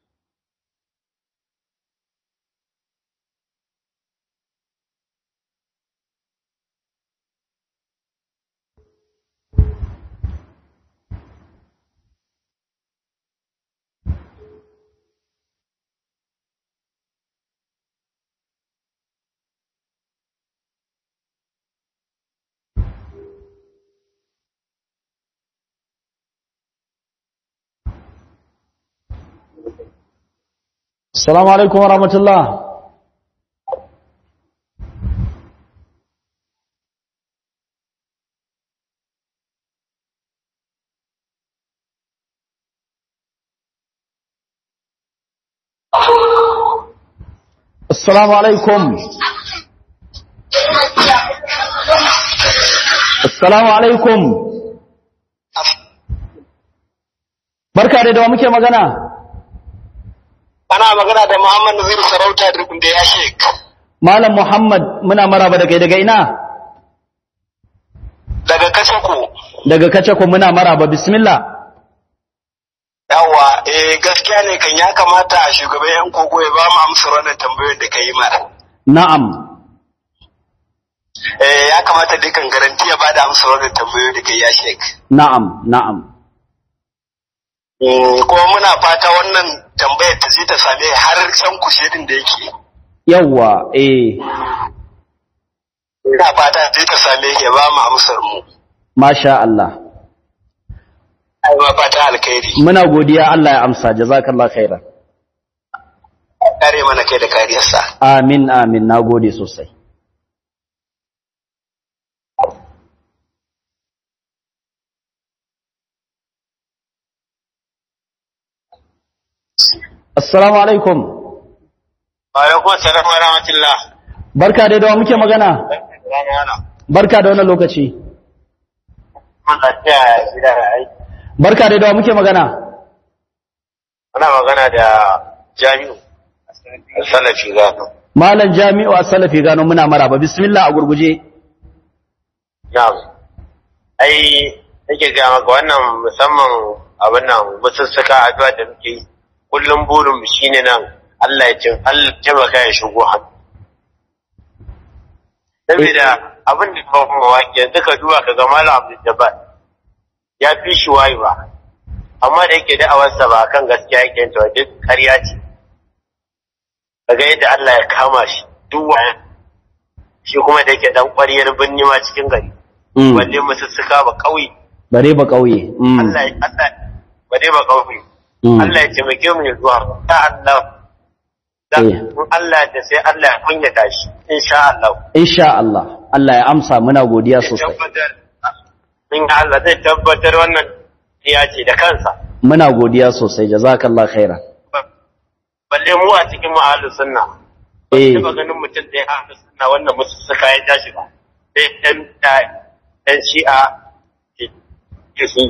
Assalamu alaikum wa rahmatullah. Assalamu alaikum. Assalamu alaikum. Barka da muke magana. Ana magana da Muhammad Naziru Sarauta da ya Sheik. Malam Muhammad muna maraba da kai daga ina? Daga Kacako. Daga Kacako muna maraba bismillah. Yawa gaskiya ne kan ya kamata a shugaban yan kogo ya ba mu amsar wannan tambayoyin da ka yi mana. Na'am. Ya kamata dukan garanti ya ba da amsar wannan tambayoyin da ka yi ya Sheik. Na'am, na'am. Kuma muna fata wannan tambayar ta je ta same har can kushedin da yake. Yawwa, Ina fata ta je ta same ya ba mu amsar mu. Masha Allah. Ai ma fata alkhairi. Muna godiya Allah ya amsa, jazakallahu khairan. Kare mana kai da kariyarsa. Amin, amin, nagode sosai. Assalamu alaikum. Wa alaikum assalam wa rahmatullah. Barka da dawa muke magana. Barka da wannan lokaci. Barka da dawa muke magana. Ana magana da Jami'u Salafi Gano. Malam Jami'u Salafi Gano muna maraba. Bismillah a gurguje. Na'am. Ai nake ga maka wannan musamman abin nan musussuka addu'a da muke yi. Kullum burin shine nan Allah ya ce Allah taimaka ya shigo hannu. Saboda abin da ba mu wake duka duwa kaga Malam Abdul Jabbar ya fi shi wayewa. Amma da yake da'awarsa ba kan gaskiya yake to duk ƙarya ce. Kaga yadda Allah ya kama shi duk waye. Shi kuma da yake dan ƙwariyar binni ma cikin gari. Balle musussuka ba kauye. Bare ba kauye. Allah bare ba kauye. Allah ya taimake mu zuwa ta Allah Allah da sai Allah ya kunyata shi insha Allah. Insha Allah. Allah ya amsa, muna godiya sosai. In Allah zai tabbatar wannan ya ce da kansa. Muna godiya sosai, jazakallah khairan. Balle mu a cikin ahlus sunna. Ba ganin mutum da ya ahlus sunna wannan musu suka ya tashi ba. Sai dan shi'a ke su.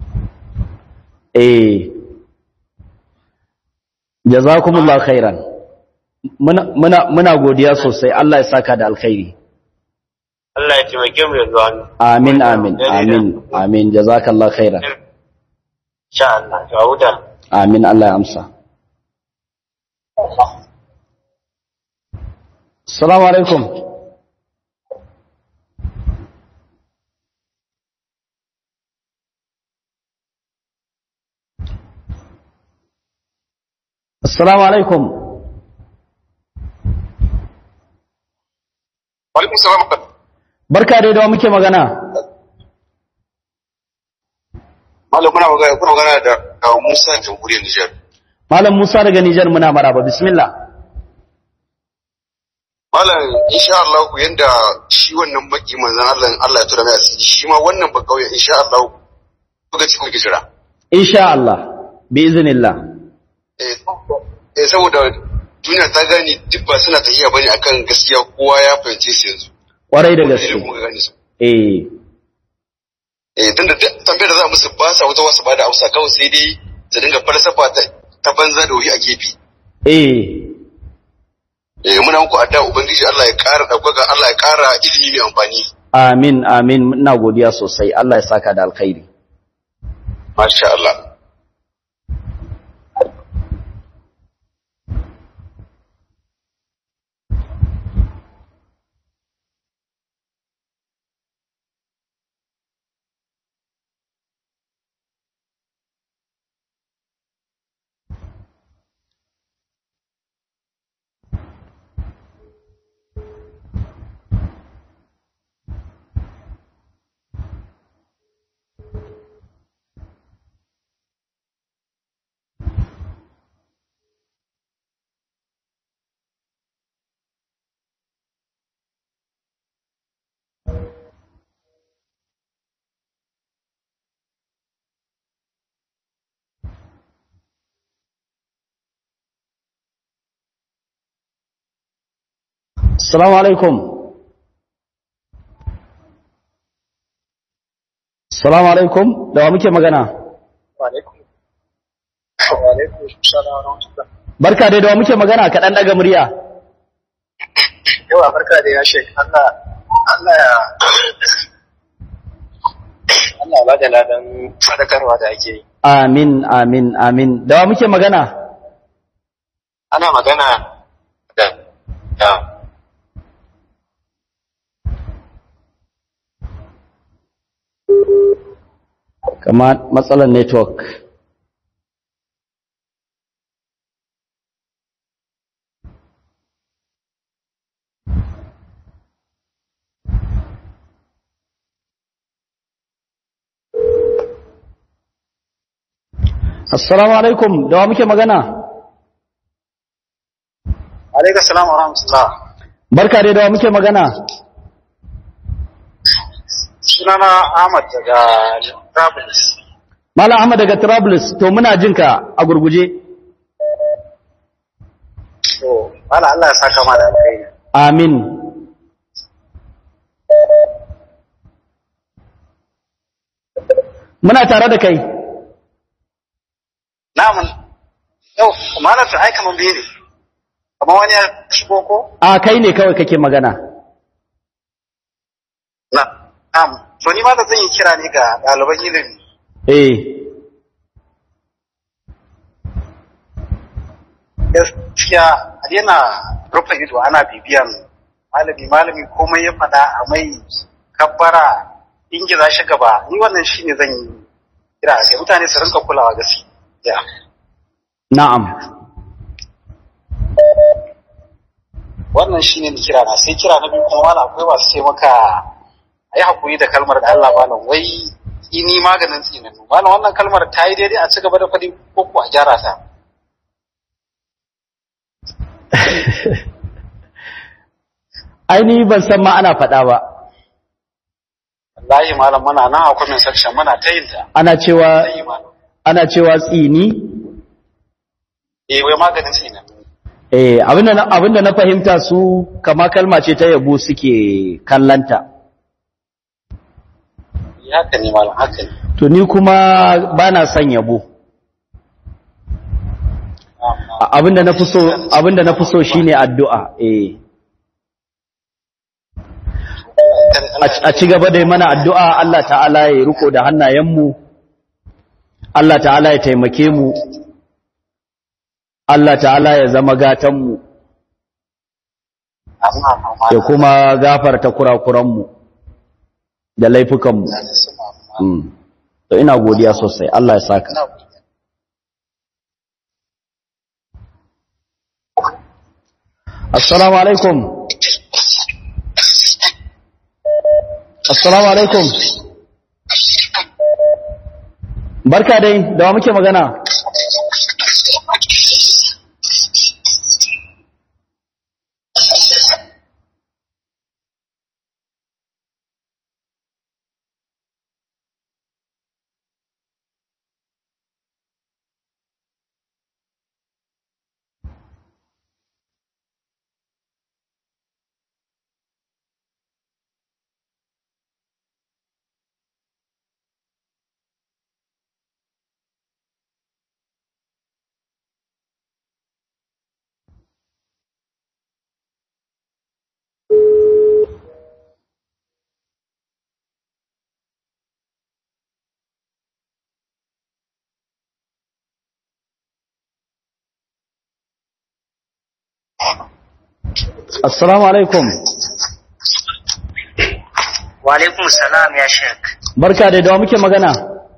Jazakumullah khairan. Muna godiya sosai, Allah ya saka da alkhairi. Allah ya taimake mu yanzu hannu. Amin amin amin amin, jazakallah khairan. Insha Allah, ga wuta. Amin, Allah ya amsa. Assalamu alaikum. Assalamu alaikum. Wa alaikum salam. Barka dai, da muke magana. Malam muna magana da Musa jamhuriyar Nijar. Malam Musa daga Nijar, muna maraba, bismillah. Malam insha Allah yanda shi wannan baki manzon Allah ya tura mai asiri, shi ma wannan ba kauye insha Allah kuga cikin gijira. Insha Allah bi iznillah. Saboda duniya ta gani duk ba suna tafiya bane akan gaskiya, kowa ya fahimce su yanzu. Kwarai da gaske. Tunda tambayar da za musu ba sa wata wasu ba da amsa, kawai sai dai ta dinga falsafa ta banza da wuri a gefe. Muna muku addu'a ubangiji Allah ya ƙara ɗaukaka, Allah ya ƙara ilimi mai amfani. Amin amin, ina godiya sosai, Allah ya saka da alkhairi. Masha Allah. Assalamu alaikum. Assalamu alaikum, da wa muke magana? Wa alaikum. Wa alaikum assalam wa rahmatullah. Barka dai, da wa muke magana, kaɗan daga murya. Yawa barka dai ya shek. Allah ya ba da ladan sadakarwa da ake yi. Amin amin amin. Da wa muke magana? Ana magana da kama matsalar network. Assalamu alaikum, da wa muke magana? Alaikum salam wa rahmatullah. Barka dai, da wa muke magana? Sunana Ahmad daga Travelers. Malam Ahmad daga Travelers, to muna jinka a gurguje. To, Allah ya saka mana alkhairi. Amin. Muna tare da kai. Na'am. Yau, malam ta aika mun biye ne. Amma wani ya shigo ko? A kai ne kawai kake magana. Na'am. To ni ma da zan yi kira ne ga ɗaliban ilimi. Gaskiya yana rufe ido ana bibiyan malami komai ya faɗa a mai kabbara ingiza shi gaba. Ni wannan shine zan yi kira ga mutane su rinka kulawa gaskiya. Na'am. Wannan shine ni kira na, sai kira na biyu kuma wala akwai wasu ce maka ai hakuri da kalmar da Allah malam wai ini maganin tsinanu. Malam wannan kalmar ta yi daidai a ci gaba da faɗi ko ko a gyara ta. aini ban san ma ana faɗa ba. Wallahi malam muna nan a comment section muna ta yin ta. Ana cewa tsini? Wai maganin tsini. Abinda na fahimta su kama kalma ce ta yabo suke kallanta. Haka ne malam, haka ne. To ni kuma ba na son yabo. Abinda na fi so shine addu'a. A ci gaba da mana addu'a, Allah ta'ala ya riko da hannayenmu, Allah ta'ala ya taimake mu, Allah ta'ala ya zama gatanmu, ya kuma gafarta kurakuranmu da laifukanmu. To ina godiya sosai, Allah ya saka. Assalamu alaikum. Assalamu alaikum. Barka dai, da wa muke magana? Assalamu alaikum. Wa alaikum salam ya Sheikh. Barka da muke magana?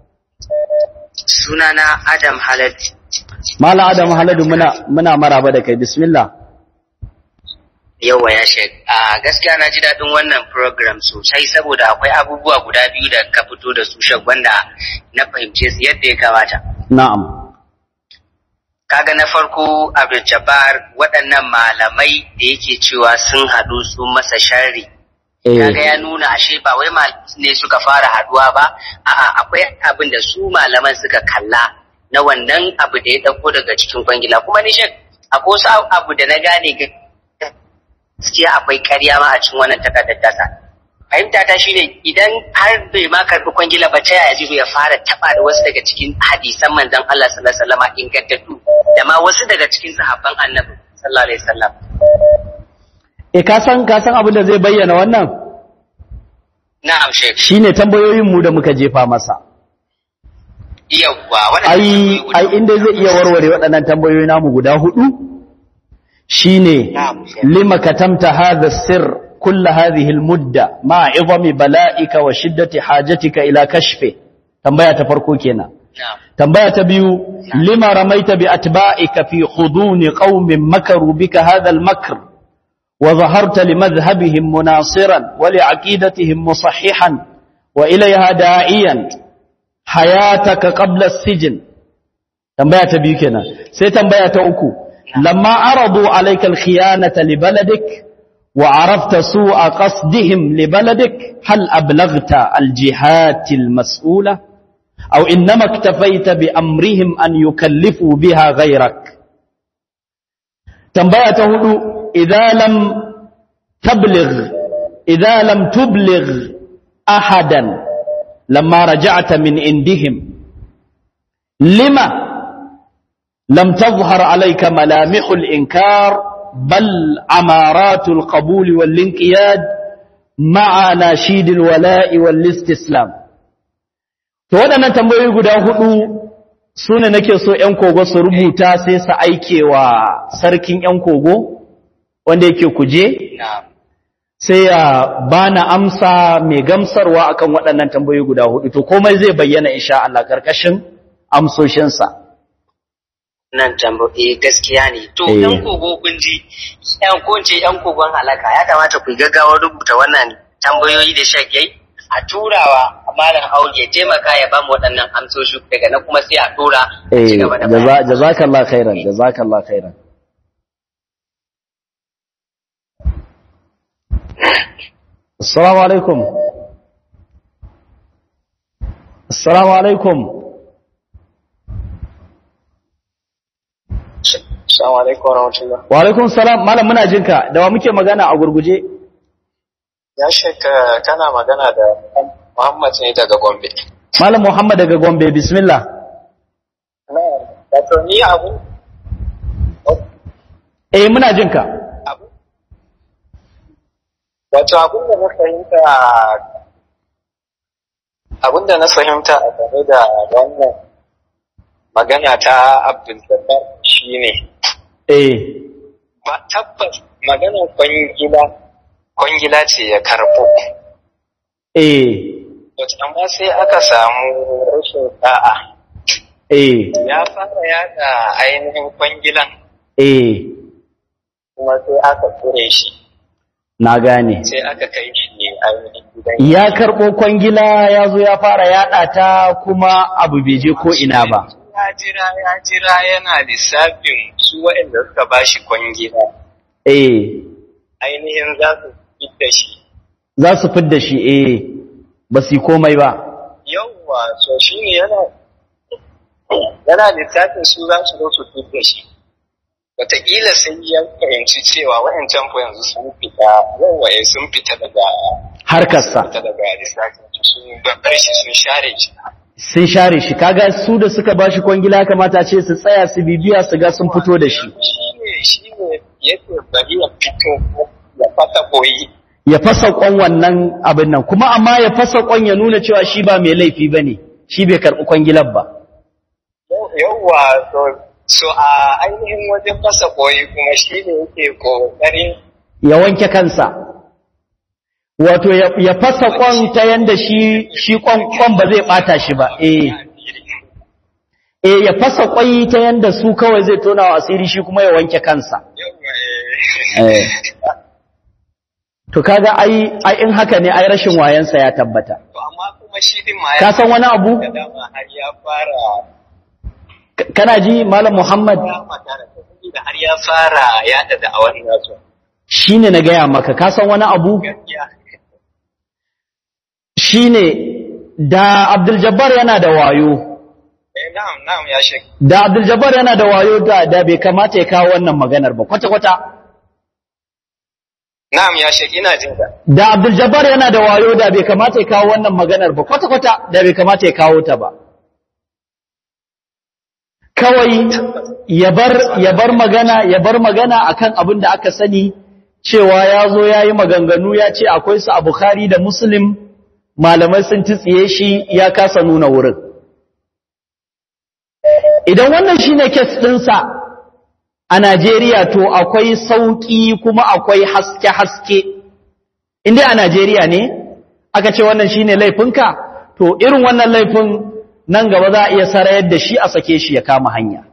Sunana Adam Haladu. Mala Adam Haladu muna maraba da kai, bismillah. Yawwa ya Sheikh. Gaskiya na ji daɗin wannan program sosai saboda akwai abubuwa guda biyu da ka fito da su Sheikh wanda na fahimce su yadda ya kamata. Na'am. Kaga na farko Abdul Jabbar waɗannan malamai da yake cewa sun haɗu su masa sharri. Kaga ya nuna ashe ba wai ne suka fara haɗuwa ba, a'a akwai abin da su malaman suka kalla na wannan abu da ya ɗauko daga cikin kwangila. Kuma ni Sheikh akwai wasu abu da na gane gaskiya akwai ƙarya ma a cikin wannan takardar tasa. Fahimta ta shine idan har bai ma karɓi kwangila ba ta yaya zai ya fara taɓa da wasu daga cikin hadisan manzon Allah sallallahu alaihi wasallam ingantattu da ma wasu daga cikin sahabban Annabi sallallahu alaihi wasallam. Ka san abin da zai bayyana wannan? Na'am Sheikh. Shine tambayoyin mu da muka jefa masa. Yawwa wannan ai inda zai iya warware waɗannan tambayoyi namu guda hudu shine lima katamta hadha sirr كل هذه المدة مع عظم بلائك وشدة حاجتك إلى كشفه تنبيه تفرقو كينا تنبيه تبيو لما رميت بأتبائك في خضون قوم مكروا بك هذا المكر وظهرت لمذهبهم مناصرا ولعقيدتهم مصححا وإليها داعيا حياتك قبل السجن تنبيه تبيو كينا سيتنبيه تأكو لما عرضوا عليك الخيانة لبلدك وعرفت سوء قصدهم لبلدك هل أبلغت الجهات المسؤولة أو إنما اكتفيت بأمرهم أن يكلفوا بها غيرك تنبأته إذا لم تبلغ أحدا لما رجعت من عندهم لما لم تظهر عليك ملامح الإنكار بل عمارات القبول والانقياد مع ناشيد الولاء والاستسلام to waɗannan tambayoyi guda hudu sune nake so ƴan kogo su rubuta sai su aikewa sarkin ƴan kogo wanda yake kuje sai ya bana amsa mai gamsarwa akan waɗannan tambayoyi guda hudu to komai zai bayyana insha Allah karkashin amsoshin sa nan tambaye gaskiya ne to ɗan kogo kun ji ɗan kogon halaka ya kamata ku gaggawa rubuta wannan tambayoyi da Sheikh yayi a turawa malam Audu ya taimaka ya ba mu waɗannan amsoshi daga nan kuma sai a tura a ci gaba da jazakallahu khairan Assalamu alaikum. Assalamu alaikum. Assalamu alaikum wa rahmatullah. Wa alaikum salam. Malam muna jinka. Da wa muke magana a gurguje? Ya shekka kana magana da Muhammad ne daga Gombe. Malam Muhammad daga Gombe, bismillah. Wato ni abu? Muna jinka. Wato abin da na fahimta a game da wannan magana ta Abdul Jabbar shine ba tabbas maganar kwangila ce ya karbo wato amma sai aka samu rashin sa'a ya fara yada ainihin kwangilan kuma sai aka ture shi. Na gane. Sai aka kai shi ne ainihin gidan. Ya karɓo kwangila ya zo ya fara yaɗa ta kuma abu bai je ko ina ba. Ya jira yana lissafin su waɗanda suka ba shi kwangila. Ainihin za su fidda shi. Za su fidda shi ba su yi komai ba. Yawwa, so shi ne yana lissafin su za su zo su fidda shi. Wataƙila sai ya fahimci cewa wa'ancan fa yanzu sun fita daga harkarsa. Sun fita daga lissafin sun bar shi sun share shi. Sun share shi, kaga su da suka bashi kwangila kamata ce su tsaya su bibiya su ga sun fito da shi. Shi ne yake bari ya fito ya fasa koyi. Ya fasa kwan wannan abin nan, kuma amma ya fasa kwan ya nuna cewa shi ba mai laifi ba ne, shi bai karɓi kwangilar ba. Yawwa, so a ainihin wajen fasa koyi kuma shi ne yake ƙoƙarin ya wanke kansa. Wato ya fasa kwan ta yanda shi kwan ba zai bata shi ba. Ya fasa kwai ta yanda su kawai zai tona wa asiri shi kuma ya wanke kansa. To kaga ai in haka ne ai rashin wayansa ya tabbata. To amma kuma shi din ma ka san wani abu? Har ya fara kana ji Malam Muhammad har ya fara yada da awan nasu. Shine na gaya maka ka san wani abu? Shine da Abdul Jabbar yana da wayo. Na'am ya shek. Da Abdul Jabbar yana da wayo da bai kamata ya kawo wannan maganar ba kwata-kwata. Na'am ya shek ina jin ka. Da Abdul Jabbar yana da wayo da bai kamata ya kawo wannan maganar ba kwata-kwata da bai kamata ya kawo ta ba. Kawai ya bar magana akan abin da aka sani cewa ya zo ya yi maganganu ya ce akwai su a Bukhari da Muslim malamai sun tsiye shi ya kasa nuna wurin. Idan wannan shine kes ɗinsa a Najeriya to akwai sauƙi kuma akwai haske-haske. Inda a Najeriya ne aka ce wannan shine laifinka to irin wannan laifin nan gaba za a iya sarayar da shi a sake shi ya kama hanya.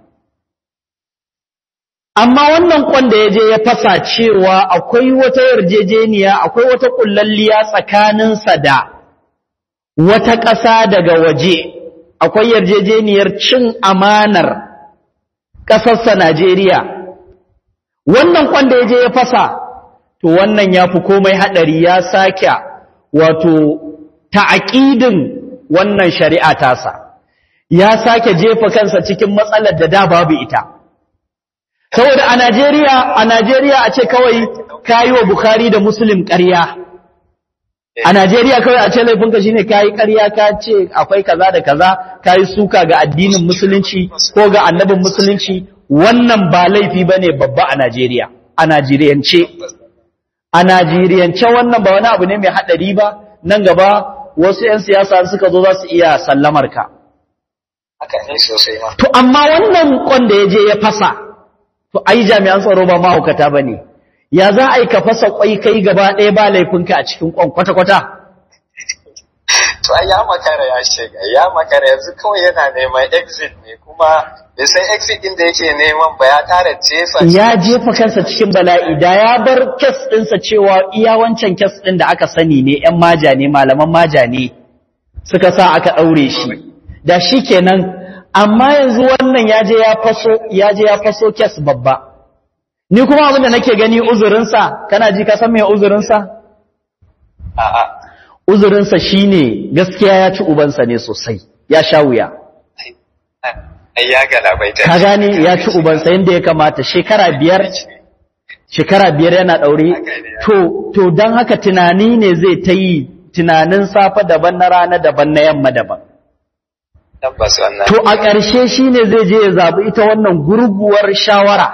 Amma wannan kwan da ya je ya fasa cewa akwai wata yarjejeniya, akwai wata kullalliya tsakaninsa da wata ƙasa daga waje, akwai yarjejeniyar cin amanar ƙasarsa Najeriya. Wannan kwan da ya je ya fasa, to wannan ya fi komai haɗari ya sake wato ta'aƙidin wannan shari'a tasa. Ya sake jefa kansa cikin matsalar da babu ita. Saboda a Najeriya a ce kawai kayi wa Bukhari da Muslim ƙarya. A Najeriya kawai a ce laifinka shine kayi ƙarya ka ce akwai kaza da kaza, kayi suka ga addinin musulunci ko ga annabin musulunci, wannan ba laifi bane babba a Najeriya. A Najeriyance wannan ba wani abu ne mai haɗari ba, nan gaba wasu 'yan siyasa suka zo za su iya sallamar ka. Haka ne sosai ma. To amma wannan kwan da ya je ya fasa, to ai jami'an tsaro ba mahaukata ba ne, ya za a yi ka fasa kwai kai gaba ɗaya ba laifinka a cikin kwan kwata-kwata? To ai ya makara ya shiga, ya makara yanzu kawai yana neman exit ne kuma bai san exit ɗin da yake neman ba ya ƙara jefa. Ya jefa kansa cikin bala'i da ya bar kes ɗinsa cewa iya wancan kes ɗin da aka sani ne 'yan maja ne, malaman maja ne suka sa aka ɗaure shi. Da shi kenan, amma yanzu wannan ya je ya faso kes babba. Ni kuma abin da nake gani uzurinsa, kana ji ka san me uzurinsa? A'a. Uzurinsa shine gaskiya ya ci ubansa ne sosai, ya sha wuya. Ya galabaita. Ka gane ya ci ubansa yadda ya kamata shekara biyar yana ɗaure. To don haka tunani ne zai ta yi, tunanin safa daban na rana daban na yamma daban. Tabbas wannan. To a ƙarshe shi ne zai je ya zaɓi ita wannan gurguwar shawara.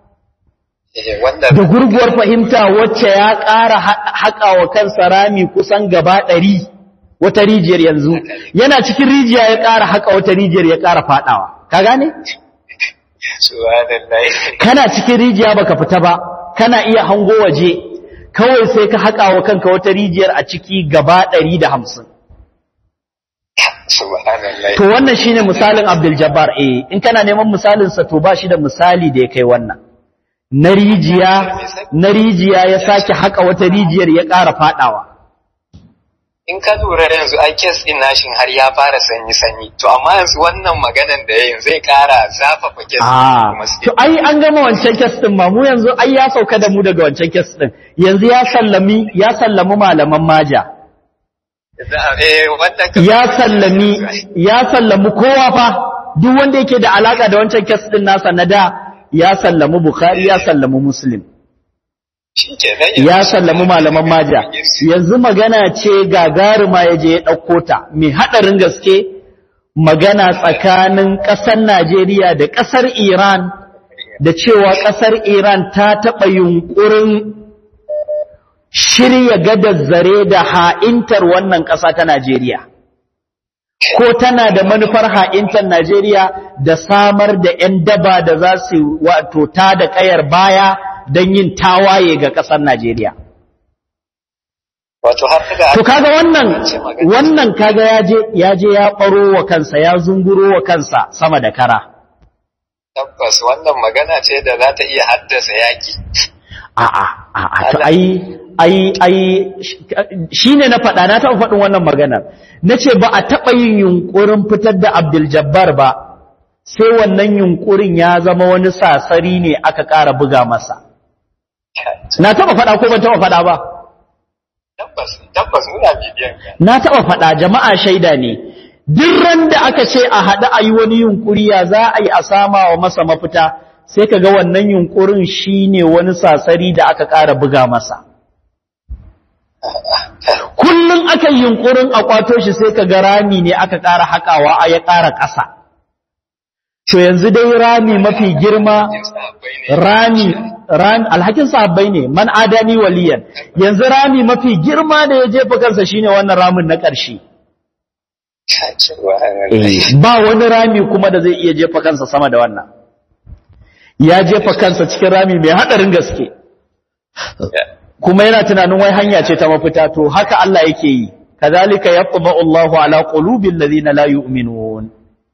Da gurguwar fahimta wacce ya ƙara haƙa wa kansa rami kusan gaba 100 wata rijiyar yanzu. Yana cikin rijiya ya ƙara haƙa wata rijiyar ya ƙara faɗawa. Ka gane? Kana cikin rijiya baka fita ba, kana iya hango waje, kawai sai ka haƙa wa kanka wata rijiyar a ciki gaba 150. To wannan shine misalin Abdul Jabbar. In kana neman misalin sa to ba shi da misali da ya kai wannan. Na rijiya ya sake haƙa wata rijiyar ya ƙara faɗawa. In ka lura yanzu ai kes din nashin har ya fara sanyi to amma yanzu wannan maganan da yayin zai ƙara zafafa kes din. To ai an gama wancan kes din ma, mu yanzu ai ya sauka da mu daga wancan kes din. Yanzu ya sallami malaman maja. Ya sallami kowa fa, duk wanda yake da alaka da wancan kes din nasa na da, ya sallami Bukhari, ya sallami Muslim. Ya sallami malaman maja. Yanzu magana ce gagaruma ya je ya ɗauko ta, mai haɗarin gaske, magana tsakanin ƙasar Najeriya da ƙasar Iran, da cewa ƙasar Iran ta taɓa yunƙurin shirya gadar zare da ha'intar wannan ƙasa ta Najeriya. Ko tana da manufar ha'intar Najeriya da samar da ‘yan daba da za su wato ta da ƙayar baya don yin tawaye ga ƙasar Najeriya. To kaga wannan kaga ya je ya ɓaro wa kansa, ya zunguro wa kansa sama da kara. Tabbas wannan magana ce da za ta iya haddasa yaki. To shi ne na faɗa, na taɓa faɗin wannan maganar. Na ce ba a taɓa yin yunƙurin fitar da Abdul Jabbar ba, sai wannan yunƙurin ya zama wani sasari ne aka ƙara buga masa. Na taɓa faɗa ko ban taɓa faɗa ba? Tabbas muna bibiyan ka. Na taɓa faɗa, jama'a shaida ne. Duk ran da aka ce a haɗu a yi wani yunƙuri ya za a yi a sama wa masa mafita, sai ka ga wannan yunƙurin shi ne wani sasari da aka ƙara buga masa. Kullum aka yi yunƙurin a ƙwato shi sai ka ga rami ne aka ƙara haƙawa a ya ƙara ƙasa. To yanzu dai rami mafi girma, alhakin sahabbai ne, man adani waliyan. Yanzu rami mafi girma da ya jefa kansa shine wannan ramin na ƙarshe. Ba wani rami kuma da zai iya jefa kansa sama da wannan. Ya jefa kansa cikin rami mai haɗarin gaske. Kuma yana tunanin wai hanya ce ta mafita, to haka Allah yake yi. Kazalika yatba'u Allahu ala qulubil ladina la yu'minun.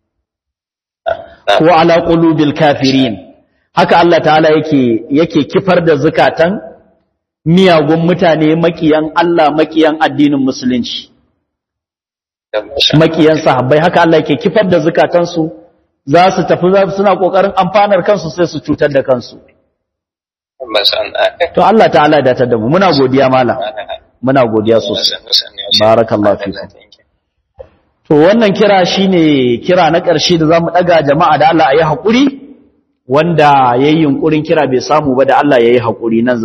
Ko ala qulubil kafirin. Haka Allah ta'ala yake kifar da zakatan miyagun mutane, makiyan Allah, makiyan addinin musulunci, makiyan sahabbai. Haka Allah yake kifar da zakatan su, za su tafi suna kokarin amfanar kansu sai su cutar da kansu. To Allah ta'ala da ta damu. Muna godiya malam, muna godiya sosai. Barakallahu fikum. To wannan kira shine kira na ƙarshe da zamu daga jama'a, da Allah ayi hakuri, wanda yayin yunkurin kira bai samu ba da Allah yayi hakuri nan